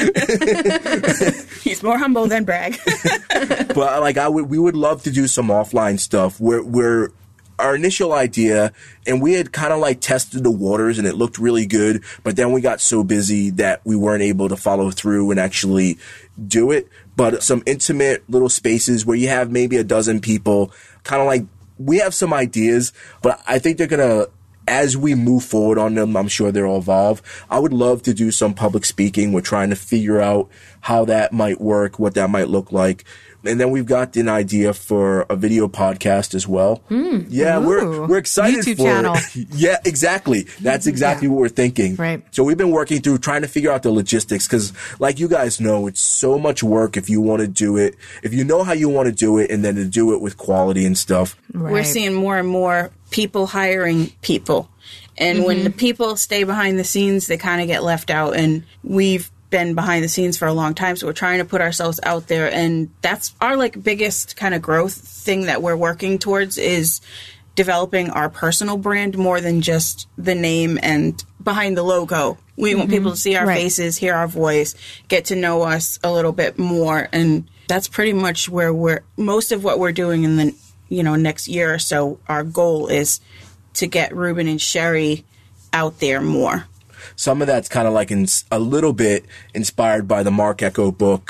S1: He's more humble than brag.
S2: But we would love to do some offline stuff where our initial idea, and we had kind of tested the waters and it looked really good, but then we got so busy that we weren't able to follow through and actually do it. But some intimate little spaces where you have maybe a dozen people, we have some ideas, but I think they're going to, as we move forward on them, I'm sure they'll evolve. I would love to do some public speaking. We're trying to figure out how that might work, what that might look like. And then we've got an idea for a video podcast as well. Yeah, we're excited
S3: YouTube
S2: for
S3: channel.
S2: Yeah, exactly. That's exactly what we're thinking.
S3: Right.
S2: So we've been working through trying to figure out the logistics, because like you guys know, it's so much work if you want to do it, if you know how you want to do it, and then to do it with quality and stuff.
S3: Right.
S1: We're seeing more and more people hiring people. And when the people stay behind the scenes, they kind of get left out. And we've been behind the scenes for a long time, so we're trying to put ourselves out there, and that's our biggest kind of growth thing that we're working towards, is developing our personal brand more than just the name and behind the logo. We want people to see our faces, hear our voice, get to know us a little bit more, and that's pretty much where most of what we're doing in the next year or so. Our goal is to get Ruben and Sherry out there more.
S2: Some of that's kind of a little bit inspired by the Mark Ecko book,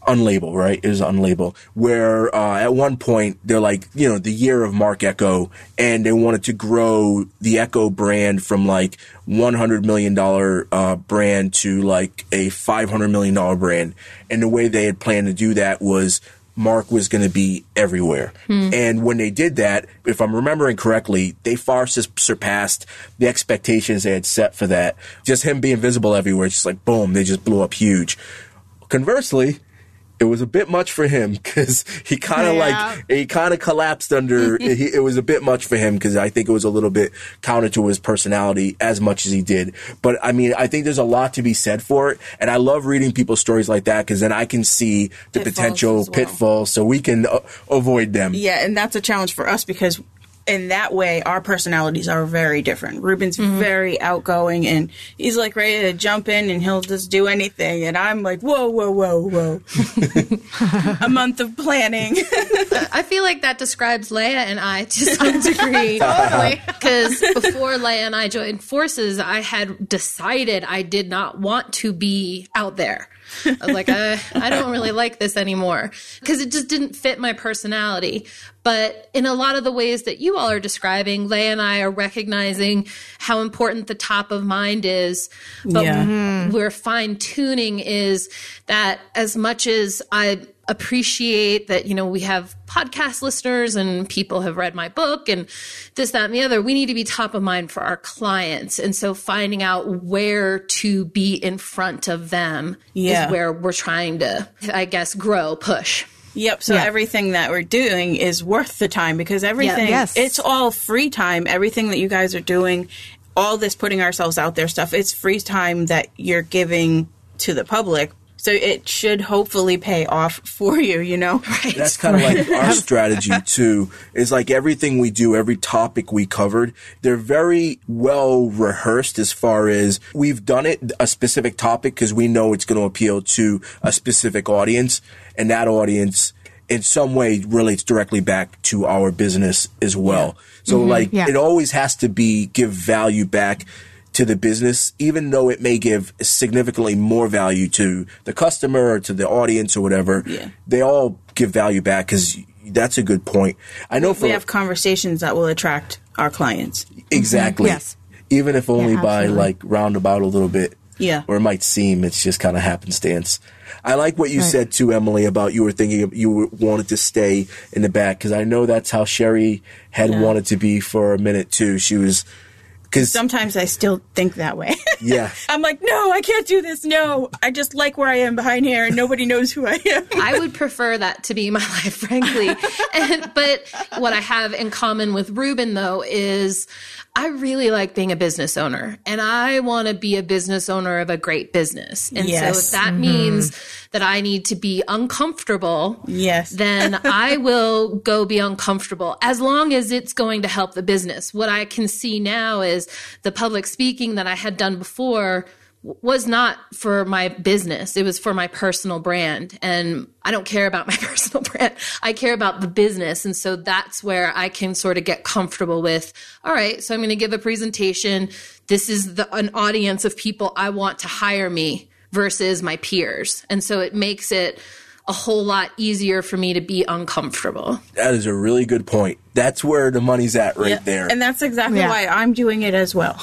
S2: Unlabel, right? It was Unlabel, where at one point they're like, you know, the year of Marc Ecko, and they wanted to grow the Ecko brand from like $100 million brand to like a $500 million brand. And the way they had planned to do that was Marc was going to be everywhere. And when they did that, if I'm remembering correctly, they far surpassed the expectations they had set for that. Just him being visible everywhere, just like boom, they just blew up huge. Conversely, it was a bit much for him because he kind of collapsed under. It was a bit much for him because I think it was a little bit counter to his personality as much as he did. But I mean, I think there's a lot to be said for it, and I love reading people's stories like that because then I can see the potential pitfalls, so we can avoid them.
S1: Yeah, and that's a challenge for us because in that way, our personalities are very different. Ruben's very outgoing, and he's like ready to jump in, and he'll just do anything. And I'm like, whoa, whoa, whoa, whoa. A month of planning.
S4: I feel like that describes Leia and I to some degree. Totally. Because before Leia and I joined forces, I had decided I did not want to be out there. I was like, I don't really like this anymore because it just didn't fit my personality. But in a lot of the ways that you all are describing, Leia and I are recognizing how important the top of mind is. But we're fine tuning is that as much as I appreciate that, you know, we have podcast listeners and people have read my book and this, that, and the other, we need to be top of mind for our clients. And so finding out where to be in front of them is where we're trying to, I guess, grow, push.
S1: Yep. So everything that we're doing is worth the time because everything, it's all free time. Everything that you guys are doing, all this putting ourselves out there stuff, it's free time that you're giving to the public. So it should hopefully pay off for you, you know?
S2: Right. That's kind of like our strategy, too. Is like everything we do, every topic we covered, they're very well rehearsed as far as we've done it, a specific topic, because we know it's going to appeal to a specific audience. And that audience, in some way, relates directly back to our business as well. So, it always has to give value back to the business, even though it may give significantly more value to the customer or to the audience or whatever. They all give value back because that's a good point. I know we
S1: have conversations that will attract our clients.
S2: Exactly. Yes. Even if only by like roundabout a little bit.
S1: Yeah.
S2: Or it might seem it's just kind of happenstance. I like what you said too, Emily, about you were thinking you wanted to stay in the back because I know that's how Sherry had wanted to be for a minute too. She was.
S1: Because sometimes I still think that way. I'm like, no, I can't do this. No, I just like where I am behind here and nobody knows who I am.
S4: I would prefer that to be my life, frankly. But what I have in common with Ruben, though, is I really like being a business owner and I want to be a business owner of a great business. And so if that means that I need to be uncomfortable, then I will go be uncomfortable as long as it's going to help the business. What I can see now is the public speaking that I had done before was not for my business. It was for my personal brand. And I don't care about my personal brand. I care about the business. And so that's where I can sort of get comfortable with, all right, so I'm going to give a presentation. This is an audience of people I want to hire me versus my peers. And so it makes it a whole lot easier for me to be uncomfortable. That
S2: is a really good point. That's where the money's at right there.
S1: And that's exactly why I'm doing it as well.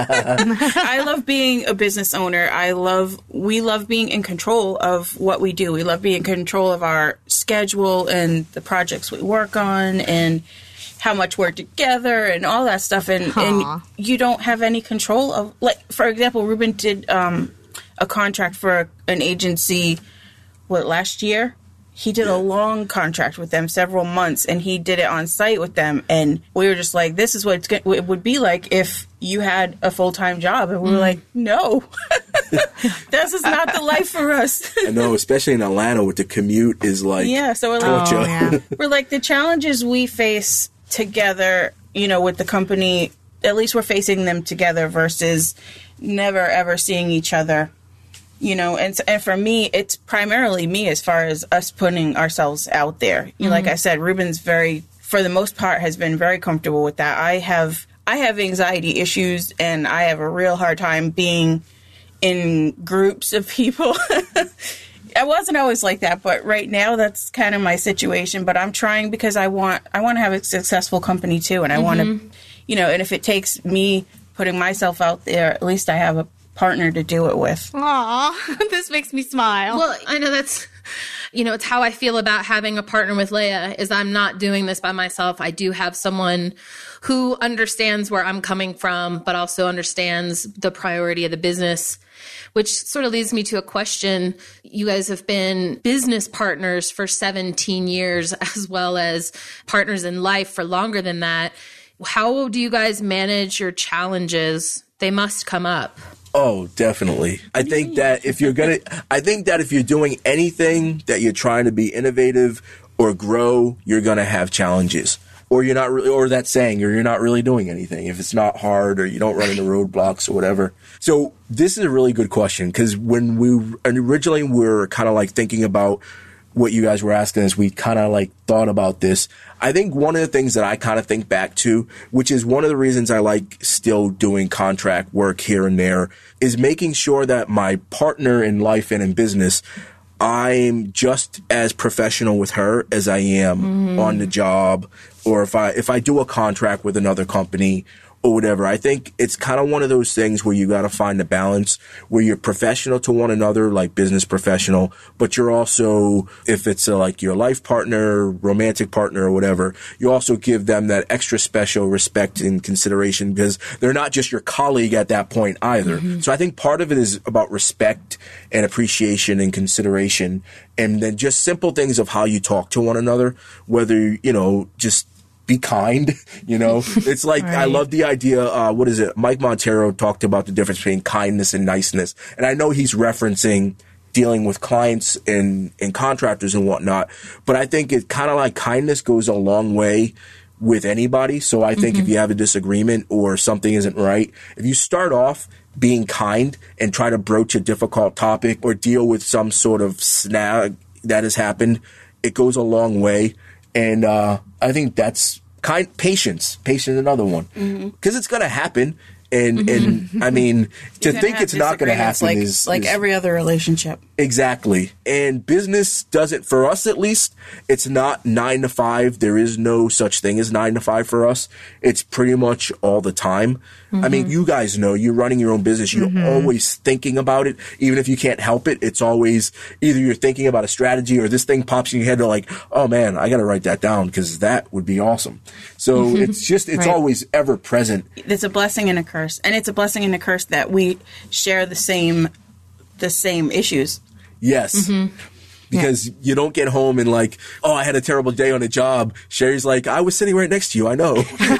S1: I love being a business owner. We love being in control of what we do. We love being in control of our schedule and the projects we work on and how much we're together and all that stuff. And you don't have any control of, like, for example, Ruben did a contract for an agency last year. He did a long contract with them, several months, and he did it on site with them. And we were just like, this is what it would be like if you had a full-time job. And we were like, no, this is not the life for us.
S2: I know, especially in Atlanta with the commute is like
S1: so we're like, we're like, the challenges we face together, you know, with the company, at least we're facing them together versus never ever seeing each other. You know, and for me, it's primarily me as far as us putting ourselves out there. You know, like I said, Ruben's for the most part, has been very comfortable with that. I have anxiety issues, and I have a real hard time being in groups of people. I wasn't always like that, but right now that's kind of my situation. But I'm trying because I want to have a successful company too, and I want to, and if it takes me putting myself out there, at least I have a partner to do it with.
S3: Aw, this makes me smile.
S4: Well, I know that's, it's how I feel about having a partner with Leia, is I'm not doing this by myself. I do have someone who understands where I'm coming from, but also understands the priority of the business, which sort of leads me to a question. You guys have been business partners for 17 years, as well as partners in life for longer than that. How do you guys manage your challenges? They must come up.
S2: Oh, definitely. I think that if you're doing anything that you're trying to be innovative or grow, you're going to have challenges. Or you're not really, or that saying, or you're not really doing anything if it's not hard or you don't run into roadblocks or whatever. So this is a really good question, because when we originally were kind of like thinking about what you guys were asking us, we kind of like thought about this. I think one of the things that I kind of think back to, which is one of the reasons I like still doing contract work here and there, is making sure that my partner in life and in business, I'm just as professional with her as I am on the job, or if I do a contract with another company or whatever. I think it's kind of one of those things where you got to find the balance where you're professional to one another, like business professional, but you're also, if it's like your life partner, romantic partner or whatever, you also give them that extra special respect and consideration, because they're not just your colleague at that point either. So I think part of it is about respect and appreciation and consideration, and then just simple things of how you talk to one another, whether, just be kind, It's like, right. I love the idea, Mike Montero talked about the difference between kindness and niceness. And I know he's referencing dealing with clients and contractors and whatnot, but I think it kind of like kindness goes a long way with anybody. So I think if you have a disagreement or something isn't right, if you start off being kind and try to broach a difficult topic or deal with some sort of snag that has happened, it goes a long way. And I think that's patience. Patience is another one, because it's going to happen. And I mean, to think it's not going to happen is
S1: every other relationship.
S2: Exactly. And business doesn't, for us at least, it's not 9 to 5. There is no such thing as 9 to 5 for us. It's pretty much all the time. I mean, you guys know, you're running your own business. You're always thinking about it. Even if you can't help it, it's always either you're thinking about a strategy or this thing pops in your head. They're like, oh man, I got to write that down because that would be awesome. So it's right. Always ever present.
S1: It's a blessing and a curse. And it's a blessing and a curse that we share the same issues.
S2: Yes. Because you don't get home and like, oh, I had a terrible day on the job. Sherry's like, I was sitting right next to you. I know.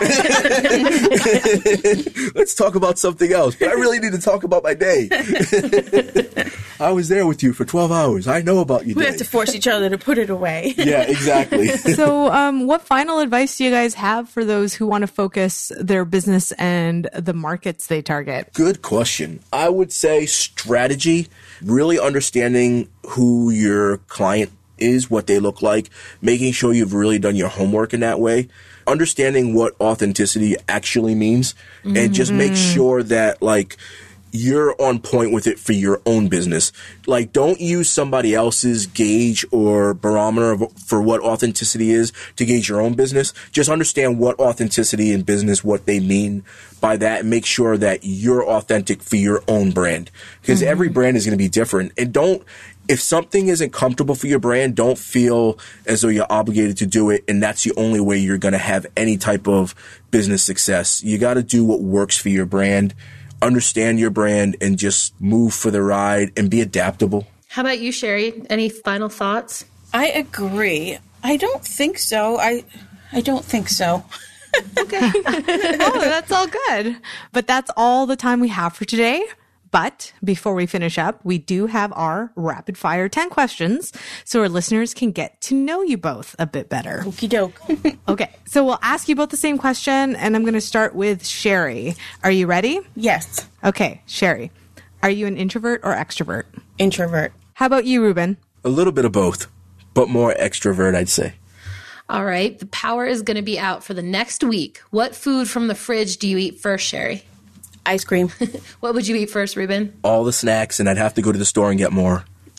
S2: Let's talk about something else. But I really need to talk about my day. I was there with you for 12 hours. I know about your day.
S1: We have to force each other to put it away.
S2: Yeah, exactly.
S3: So what final advice do you guys have for those who want to focus their business and the markets they target?
S2: Good question. I would say strategy, really understanding who your client is, what they look like, making sure you've really done your homework in that way, understanding what authenticity actually means, and just make sure that like you're on point with it for your own business. Like, don't use somebody else's gauge or barometer for what authenticity is to gauge your own business. Just understand what authenticity in business, what they mean by that, and make sure that you're authentic for your own brand, because every brand is going to be different. And if something isn't comfortable for your brand, don't feel as though you're obligated to do it, and that's the only way you're going to have any type of business success. You got to do what works for your brand, understand your brand, and just move for the ride and be adaptable.
S4: How about you, Sherry? Any final thoughts?
S1: I agree. I don't think so. I don't think so.
S3: Okay. Oh, that's all good. But that's all the time we have for today. But before we finish up, we do have our rapid fire 10 questions so our listeners can get to know you both a bit better.
S1: Okie doke.
S3: Okay. So we'll ask you both the same question, and I'm going to start with Sherry. Are you ready?
S1: Yes.
S3: Okay. Sherry, are you an introvert or extrovert?
S1: Introvert.
S3: How about you, Ruben?
S2: A little bit of both, but more extrovert, I'd say.
S4: All right. The power is going to be out for the next week. What food from the fridge do you eat first, Sherry?
S1: Ice cream.
S4: What would you eat first, Ruben?
S2: All the snacks, and I'd have to go to the store and get more.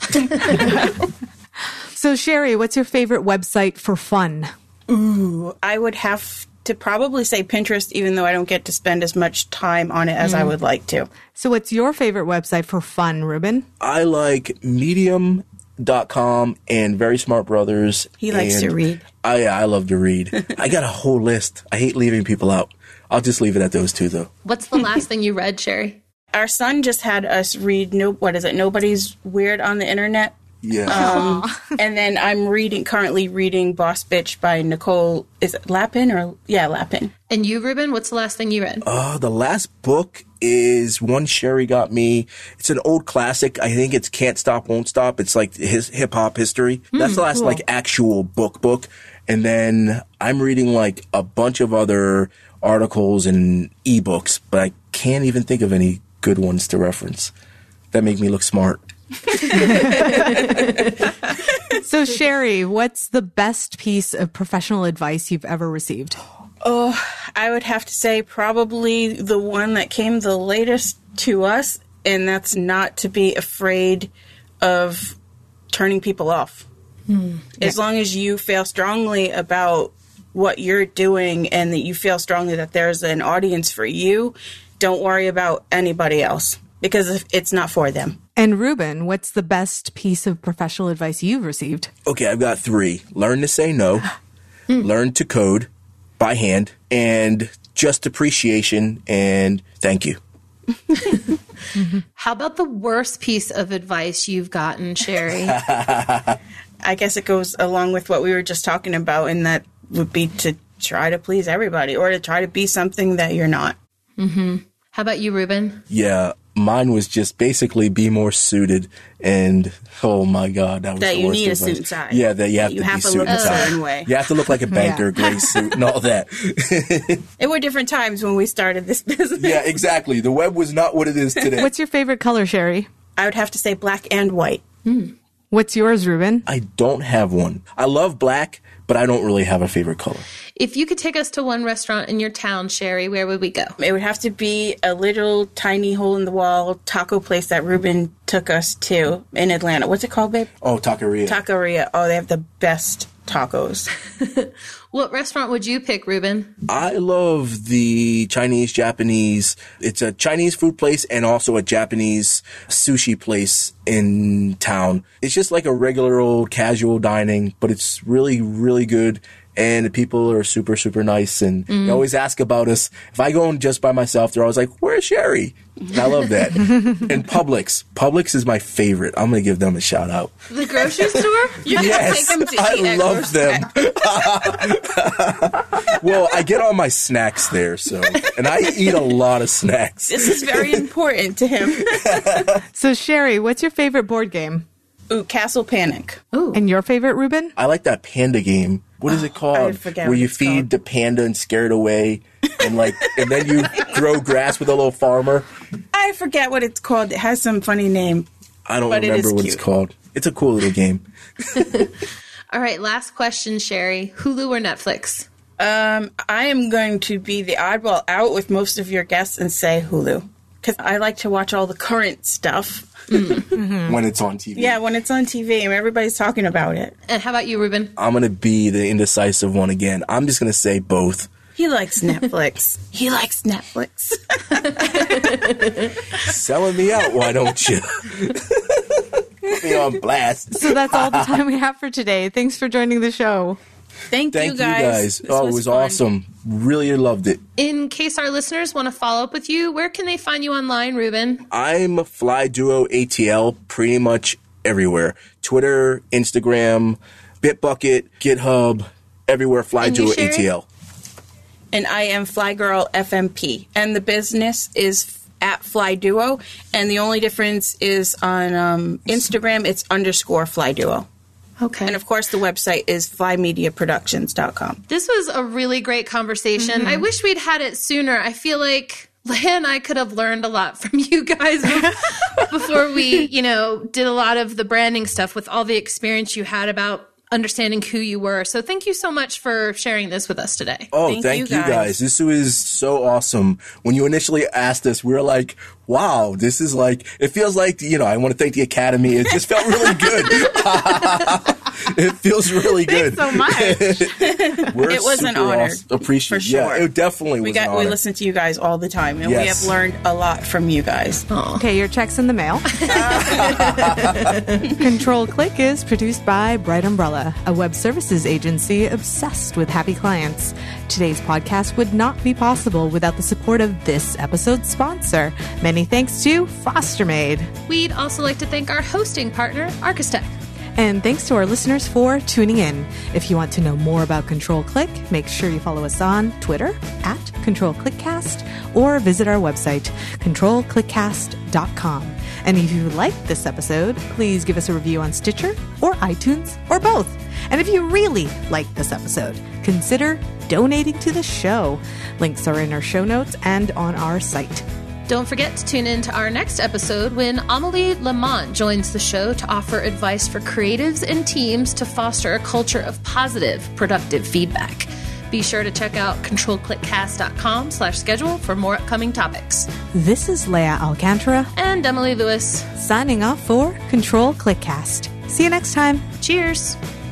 S3: So, Sherry, what's your favorite website for fun?
S1: Ooh, I would have to probably say Pinterest, even though I don't get to spend as much time on it as I would like to.
S3: So, what's your favorite website for fun, Ruben?
S2: I like Medium.com and Very Smart Brothers.
S1: He likes to read.
S2: I love to read. I got a whole list. I hate leaving people out. I'll just leave it at those two, though.
S4: What's the last thing you read, Sherry?
S1: Our son just had us read, Nobody's Weird on the Internet.
S2: Yeah.
S1: And then I'm currently reading Boss Bitch by Nicole, is it Lapin or? Yeah, Lapin.
S4: And you, Ruben, what's the last thing you read?
S2: The last book is one Sherry got me. It's an old classic. I think it's Can't Stop, Won't Stop. It's like his hip hop history. That's the last like actual book. And then I'm reading like a bunch of other articles and ebooks, but I can't even think of any good ones to reference that make me look smart.
S3: So, Sherry, what's the best piece of professional advice you've ever received?
S1: Oh, I would have to say probably the one that came the latest to us, and that's not to be afraid of turning people off. As long as you feel strongly about what you're doing and that you feel strongly that there's an audience for you, don't worry about anybody else because it's not for them.
S3: And Ruben, what's the best piece of professional advice you've received?
S2: Okay, I've got 3. Learn to say no, learn to code by hand, and just appreciation and thank you.
S4: How about the worst piece of advice you've gotten, Sherry?
S1: I guess it goes along with what we were just talking about, and that would be to try to please everybody or to try to be something that you're not.
S4: How about you, Ruben?
S2: Yeah, mine was just basically be more suited, and oh my God, that was
S1: That
S2: the
S1: you
S2: worst
S1: need a
S2: advice.
S1: suit and tie.
S2: Yeah, that you have to be
S1: to
S2: suit
S1: look
S2: and
S1: a
S2: tie.
S1: certain way.
S2: You have to look like a banker, gray suit, and all that.
S1: It were different times when we started this business.
S2: Yeah, exactly. The web was not what it is today.
S3: What's your favorite color, Sherry?
S1: I would have to say black and white.
S3: What's yours, Ruben?
S2: I don't have one. I love black, but I don't really have a favorite color.
S4: If you could take us to one restaurant in your town, Sherry, where would we go?
S1: It would have to be a little tiny hole-in-the-wall taco place that Ruben took us to in Atlanta. What's it called, babe?
S2: Oh, Taqueria.
S1: Taqueria. Oh, they have the best tacos.
S4: What restaurant would you pick, Ruben?
S2: I love the Chinese, Japanese. It's a Chinese food place and also a Japanese sushi place in town. It's just like a regular old casual dining, but it's really, really good. And the people are super, super nice. And they always ask about us. If I go in just by myself, they're always like, where's Sherry? And I love that. And Publix. Publix is my favorite. I'm going to give them a shout out.
S4: The grocery store?
S2: Yes,
S1: take them to eat
S2: I
S1: at
S2: love them. Well, I get all my snacks there, and I eat a lot of snacks.
S1: This is very important to him.
S3: So, Sherry, what's your favorite board game?
S1: Ooh, Castle Panic.
S3: And your favorite, Ruben?
S2: I like that panda game. What is it called?
S1: I forget
S2: Where
S1: what
S2: you
S1: it's
S2: feed
S1: called.
S2: the panda and scare it away, and then you grow grass with a little farmer.
S1: I forget what it's called. It has some funny name.
S2: I don't
S1: But it
S2: remember
S1: is
S2: what
S1: cute.
S2: it's called. It's a cool little game.
S4: All right, last question, Sherry. Hulu or Netflix?
S1: I am going to be the oddball out with most of your guests and say Hulu. Because I like to watch all the current stuff.
S2: When it's on TV.
S1: Yeah, when it's on TV and everybody's talking about it.
S4: And how about you, Ruben?
S2: I'm going to be the indecisive one again. I'm just going to say both.
S1: He likes Netflix. He likes Netflix.
S2: Selling me out, why don't you? Put me on blast.
S3: So that's all the time we have for today. Thanks for joining the show.
S1: Thank you guys. This
S2: Oh, it was
S1: fun.
S2: awesome. Really loved it.
S4: In case our listeners want to follow up with you, where can they find you online, Ruben?
S2: I'm Fly Duo ATL pretty much everywhere. Twitter, Instagram, Bitbucket, GitHub, everywhere Fly
S4: And you,
S2: Duo
S4: Sherry?
S2: ATL.
S1: And I am Fly Girl FMP. And the business is at Fly Duo. And the only difference is on Instagram, it's _Fly Duo.
S4: Okay.
S1: And of course, the website is flymediaproductions.com.
S4: This was a really great conversation. I wish we'd had it sooner. I feel like Leah and I could have learned a lot from you guys before we, did a lot of the branding stuff with all the experience you had about understanding who you were. So thank you so much for sharing this with us today.
S2: Oh, thank you guys. This was so awesome. When you initially asked us, we were like, wow, this is like, it feels like, I want to thank the Academy. It just felt really good. It feels really good.
S3: Thanks so much.
S1: It was an honor.
S2: Appreciate
S1: for sure.
S2: Yeah, it definitely was an honor.
S1: We listen to you guys all the time, and we have learned a lot from you guys.
S3: Okay, your check's in the mail. Control Click is produced by Bright Umbrella, a web services agency obsessed with happy clients. Today's podcast would not be possible without the support of this episode's sponsor. Many thanks to FosterMade.
S4: We'd also like to thank our hosting partner, Architect.
S3: And thanks to our listeners for tuning in. If you want to know more about Control Click, make sure you follow us on Twitter at ControlClickcast or visit our website, controlclickcast.com. And if you liked this episode, please give us a review on Stitcher or iTunes or both. And if you really liked this episode, consider donating to the show. Links are in our show notes and on our site.
S4: Don't forget to tune in to our next episode when Amelie Lamont joins the show to offer advice for creatives and teams to foster a culture of positive, productive feedback. Be sure to check out controlclickcast.com/schedule for more upcoming topics.
S3: This is Leah Alcantara
S4: and Emily Lewis
S3: signing off for Control Clickcast. See you next time.
S4: Cheers.